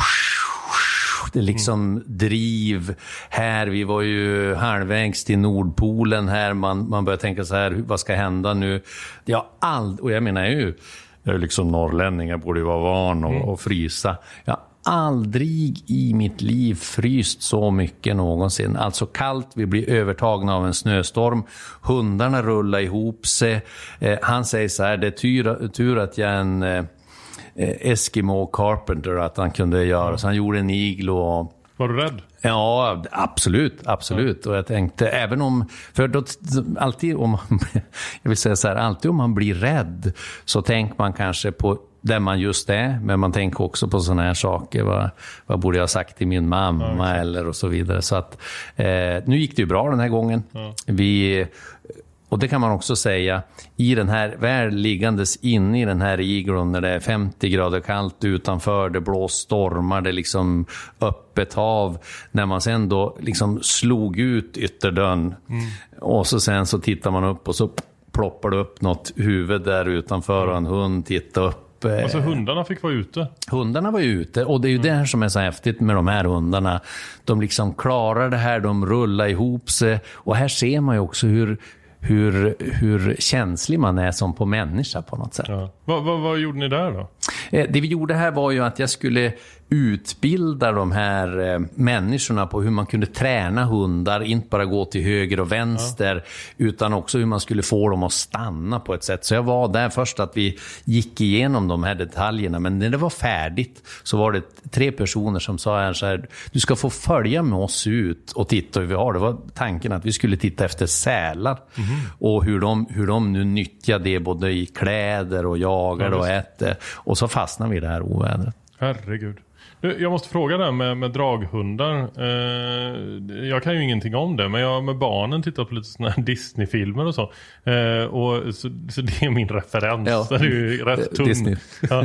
[SPEAKER 5] det liksom driv här, vi var ju halvvägs till Nordpolen här, man börjar tänka så här, vad ska hända nu? Och jag menar ju liksom norrlänningar borde ju vara van och frysa. Jag har aldrig i mitt liv fryst så mycket någonsin. Alltså kallt, vi blir övertagna av en snöstorm. Hundarna rullar ihop sig. Han säger så här, det är tur att jag är en Eskimo Carpenter, att han kunde göra. Så han gjorde en iglo.
[SPEAKER 6] Var du rädd?
[SPEAKER 5] Ja, absolut. Och jag tänkte, även om, för då, alltid om man, jag vill säga så här, alltid om man blir rädd så tänker man kanske på där man just är, men man tänker också på såna här saker. Vad borde jag ha sagt till min mamma eller och så vidare. Så att nu gick det ju bra den här gången. Och det kan man också säga, i den här väl liggandes inne i den här iglon när det är 50 grader kallt utanför, det blåser stormar, det liksom öppet hav. När man sen då liksom slog ut ytterdörren och sen så tittar man upp och så ploppar det upp något huvud där utanför och en hund tittar upp.
[SPEAKER 6] Alltså hundarna fick vara ute?
[SPEAKER 5] Hundarna var ju ute, och det är ju det här som är så häftigt med de här hundarna. De liksom klarar det här, de rullar ihop sig, och här ser man ju också hur känslig man är som på människa på något sätt.
[SPEAKER 6] Ja. Vad gjorde ni där då?
[SPEAKER 5] Det vi gjorde här var ju att jag skulle utbilda de här människorna på hur man kunde träna hundar, inte bara gå till höger och vänster, utan också hur man skulle få dem att stanna på ett sätt. Så jag var där först att vi gick igenom de här detaljerna, men när det var färdigt så var det 3 personer som sa så här, du ska få följa med oss ut och titta hur vi har. Det var tanken att vi skulle titta efter sälar och hur de nu nyttjar det både i kläder och jagar och äter, och så fastnar vi i det här ovädret.
[SPEAKER 6] Herregud. Jag måste fråga där med draghundar. Jag kan ju ingenting om det, men jag har med barnen tittat på lite såna här Disney-filmer och så. Och så det är min referens. Ja. Det är ju rätt tung. Disney. Ja.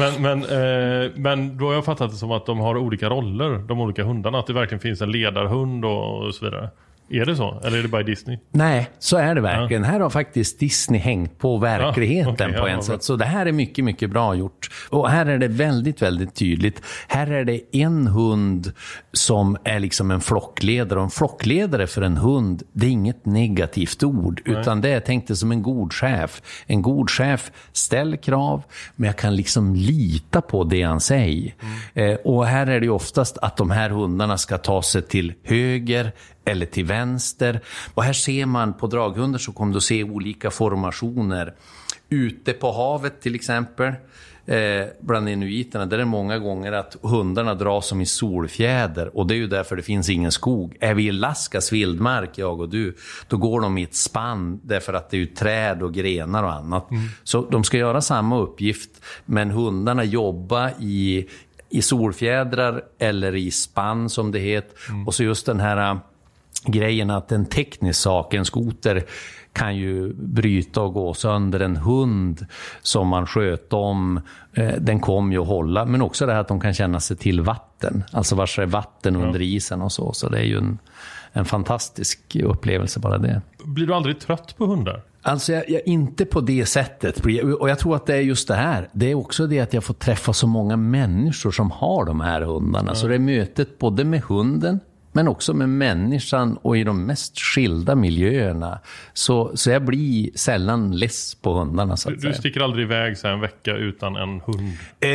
[SPEAKER 6] Men då har jag fattat det som att de har olika roller, de olika hundarna. Att det verkligen finns en ledarhund och så vidare. Är det så? Eller är det bara Disney?
[SPEAKER 5] Nej, så är det verkligen. Här har faktiskt Disney hängt på verkligheten på en sätt. Så det här är mycket, mycket bra gjort. Och här är det väldigt, väldigt tydligt. Här är det en hund som är liksom en flockledare. Och en flockledare för en hund, det är inget negativt ord. Utan det är tänkt som en god chef. En god chef ställer krav, men jag kan liksom lita på det han säger. Och här är det ju oftast att de här hundarna ska ta sig till höger eller till vänster. Och här ser man på draghundar så kommer du se olika formationer. Ute på havet till exempel. bland inuiterna, där är det många gånger att hundarna dras som i solfjäder, och det är ju därför det finns ingen skog. Är vi i Alaskas vildmark, jag och du, då går de i ett spann därför att det är ju träd och grenar och annat. Så de ska göra samma uppgift, men hundarna jobbar i solfjädrar eller i spann som det heter. Och så just den här grejen att en teknisk sak, en skoter kan ju bryta och gå sönder. En hund som man sköt om, den kommer ju att hålla. Men också det här att de kan känna sig till vatten. Alltså vars är vatten under isen och så. Så det är ju en fantastisk upplevelse bara det.
[SPEAKER 6] Blir du aldrig trött på hundar?
[SPEAKER 5] Alltså jag inte på det sättet. Och jag tror att det är just det här. Det är också det att jag får träffa så många människor som har de här hundarna. Så det är mötet både med hunden men också med människan och i de mest skilda miljöerna. Så jag blir sällan less på hundarna. Så att
[SPEAKER 6] du sticker aldrig iväg så en vecka utan en hund?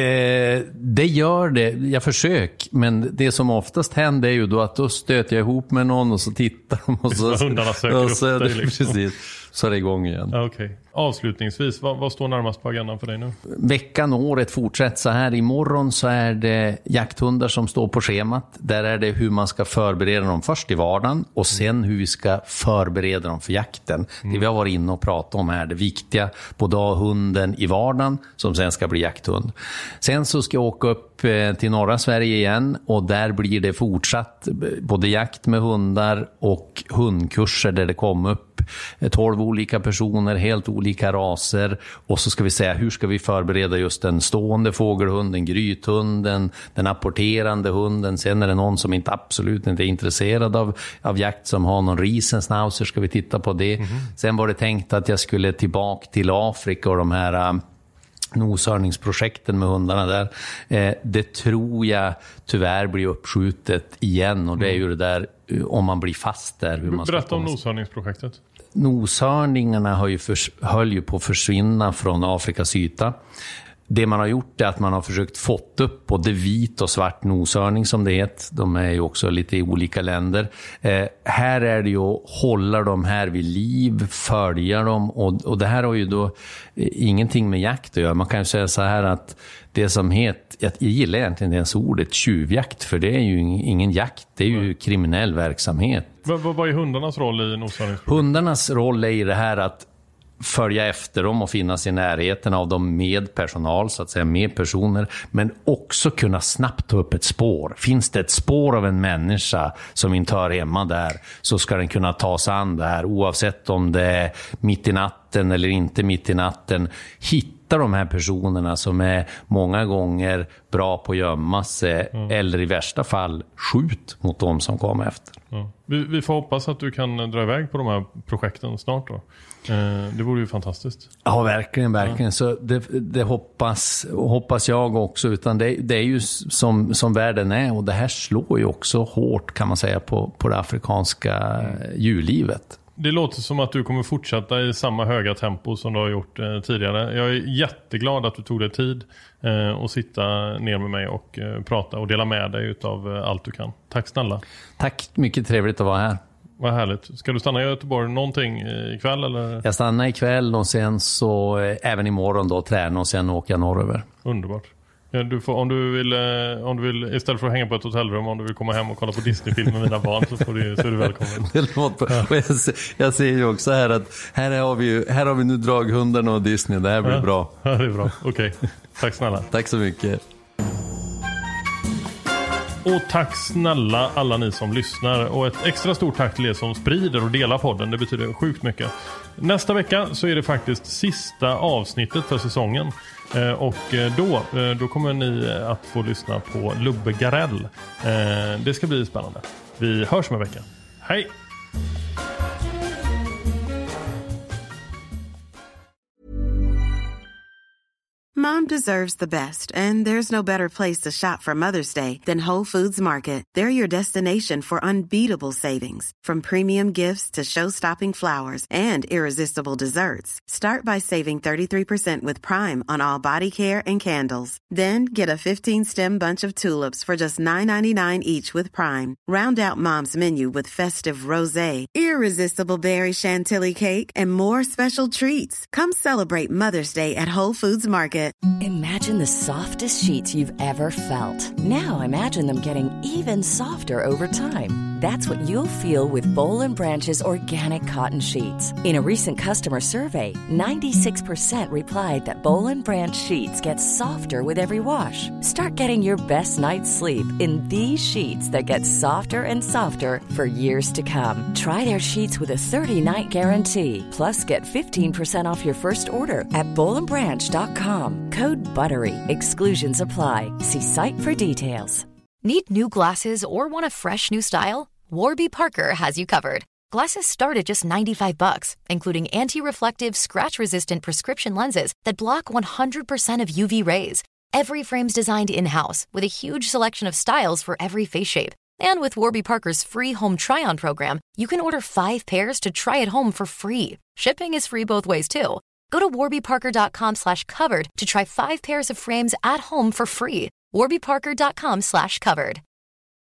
[SPEAKER 5] Det gör det. Jag försöker. Men det som oftast händer är ju då att då stöter jag ihop med någon och så tittar de. Och så
[SPEAKER 6] hundarna söker upp dig liksom.
[SPEAKER 5] Precis. Så är det igång igen.
[SPEAKER 6] Okej. Avslutningsvis, vad står närmast på agendan för dig nu?
[SPEAKER 5] Veckan och året fortsätter så här. Imorgon så är det jakthundar som står på schemat. Där är det hur man ska förbereda dem först i vardagen och sen hur vi ska förbereda dem för jakten. Det vi har varit inne och pratat om här, det viktiga, både ha hunden i vardagen som sen ska bli jakthund. Sen så ska jag åka upp till norra Sverige igen och där blir det fortsatt både jakt med hundar och hundkurser där det kommer upp 12 olika personer, helt olika raser, och så ska vi säga hur ska vi förbereda just den stående fågelhunden, grythunden, den apporterande hunden. Sen är det någon som absolut inte är intresserad av jakt som har någon riesenschnauzer, ska vi titta på det. Sen var det tänkt att jag skulle tillbaka till Afrika och de här noshörningsprojekten med hundarna där. Det tror jag tyvärr blir uppskjutet igen, och det är ju det där om man blir fast där. Hur man ska
[SPEAKER 6] berätta om noshörningsprojektet.
[SPEAKER 5] Noshörningarna höll ju på att försvinna från Afrikas yta. Det man har gjort är att man har försökt fått upp både vit och svart noshörning som det heter. De är ju också lite i olika länder. Här är det ju att hålla dem här vid liv, följa dem. Och det här har ju då ingenting med jakt att göra. Man kan ju säga så här att det som heter, jag gillar egentligen ens ordet tjuvjakt, för det är ju ingen jakt, det är ju kriminell verksamhet.
[SPEAKER 6] Vad är hundarnas roll i noshörningsprojektet?
[SPEAKER 5] Hundarnas roll är i det här att följa efter dem och finnas i närheten av dem med personal, så att säga med personer, men också kunna snabbt ta upp ett spår. Finns det ett spår av en människa som inte hör hemma där, så ska den kunna ta sig an det här, oavsett om det är mitt i natten eller inte mitt i natten. Hitta de här personerna som är många gånger bra på att gömma sig, eller i värsta fall skjut mot dem som kommer efter.
[SPEAKER 6] Ja. Vi får hoppas att du kan dra iväg på de här projekten snart då. Det vore ju fantastiskt.
[SPEAKER 5] Ja, verkligen. Ja. Så det hoppas jag också. Utan det är ju som världen är. Och det här slår ju också hårt, kan man säga, på det afrikanska djurlivet.
[SPEAKER 6] Det låter som att du kommer fortsätta i samma höga tempo som du har gjort tidigare. Jag är jätteglad att du tog dig tid att sitta ner med mig och prata och dela med dig av allt du kan. Tack snälla.
[SPEAKER 5] Tack, mycket trevligt att vara här.
[SPEAKER 6] Vad härligt. Ska du stanna i Göteborg någonting ikväll? Eller?
[SPEAKER 5] Jag stannar ikväll och sen så även imorgon då träna och sen åker jag norröver.
[SPEAKER 6] Underbart. Ja, om du vill istället för att hänga på ett hotellrum, om du vill komma hem och kolla på Disney-film med mina barn, så är du välkommen.
[SPEAKER 5] Det låter, och jag ser ju också här att här har vi nu draghundarna och Disney. Det här blir bra.
[SPEAKER 6] Ja, det är bra. Okej. Tack snälla.
[SPEAKER 5] Tack så mycket.
[SPEAKER 6] Och tack snälla alla ni som lyssnar. Och ett extra stort tack till er som sprider och delar podden. Det betyder sjukt mycket. Nästa vecka så är det faktiskt sista avsnittet för säsongen. Och då kommer ni att få lyssna på Lubbe Garell. Det ska bli spännande. Vi hörs om en vecka. Hej!
[SPEAKER 8] Mom deserves the best, and there's no better place to shop for Mother's Day than Whole Foods Market. They're your destination for unbeatable savings, from premium gifts to show-stopping flowers and irresistible desserts. Start by saving 33% with Prime on all body care and candles. Then get a 15-stem bunch of tulips for just $9.99 each with Prime. Round out Mom's menu with festive rosé, irresistible berry chantilly cake, and more special treats. Come celebrate Mother's Day at Whole Foods Market.
[SPEAKER 9] Imagine the softest sheets you've ever felt. Now imagine them getting even softer over time. That's what you'll feel with Boll & Branch's organic cotton sheets. In a recent customer survey, 96% replied that Boll & Branch sheets get softer with every wash. Start getting your best night's sleep in these sheets that get softer and softer for years to come. Try their sheets with a 30-night guarantee. Plus, get 15% off your first order at bollandbranch.com. Code BUTTERY. Exclusions apply. See site for details.
[SPEAKER 10] Need new glasses or want a fresh new style? Warby Parker has you covered. Glasses start at just $95, including anti-reflective, scratch-resistant prescription lenses that block 100% of UV rays. Every frame's designed in-house with a huge selection of styles for every face shape. And with Warby Parker's free home try-on program, you can order 5 pairs to try at home for free. Shipping is free both ways, too. Go to warbyparker.com/covered to try 5 pairs of frames at home for free. warbyparker.com/covered.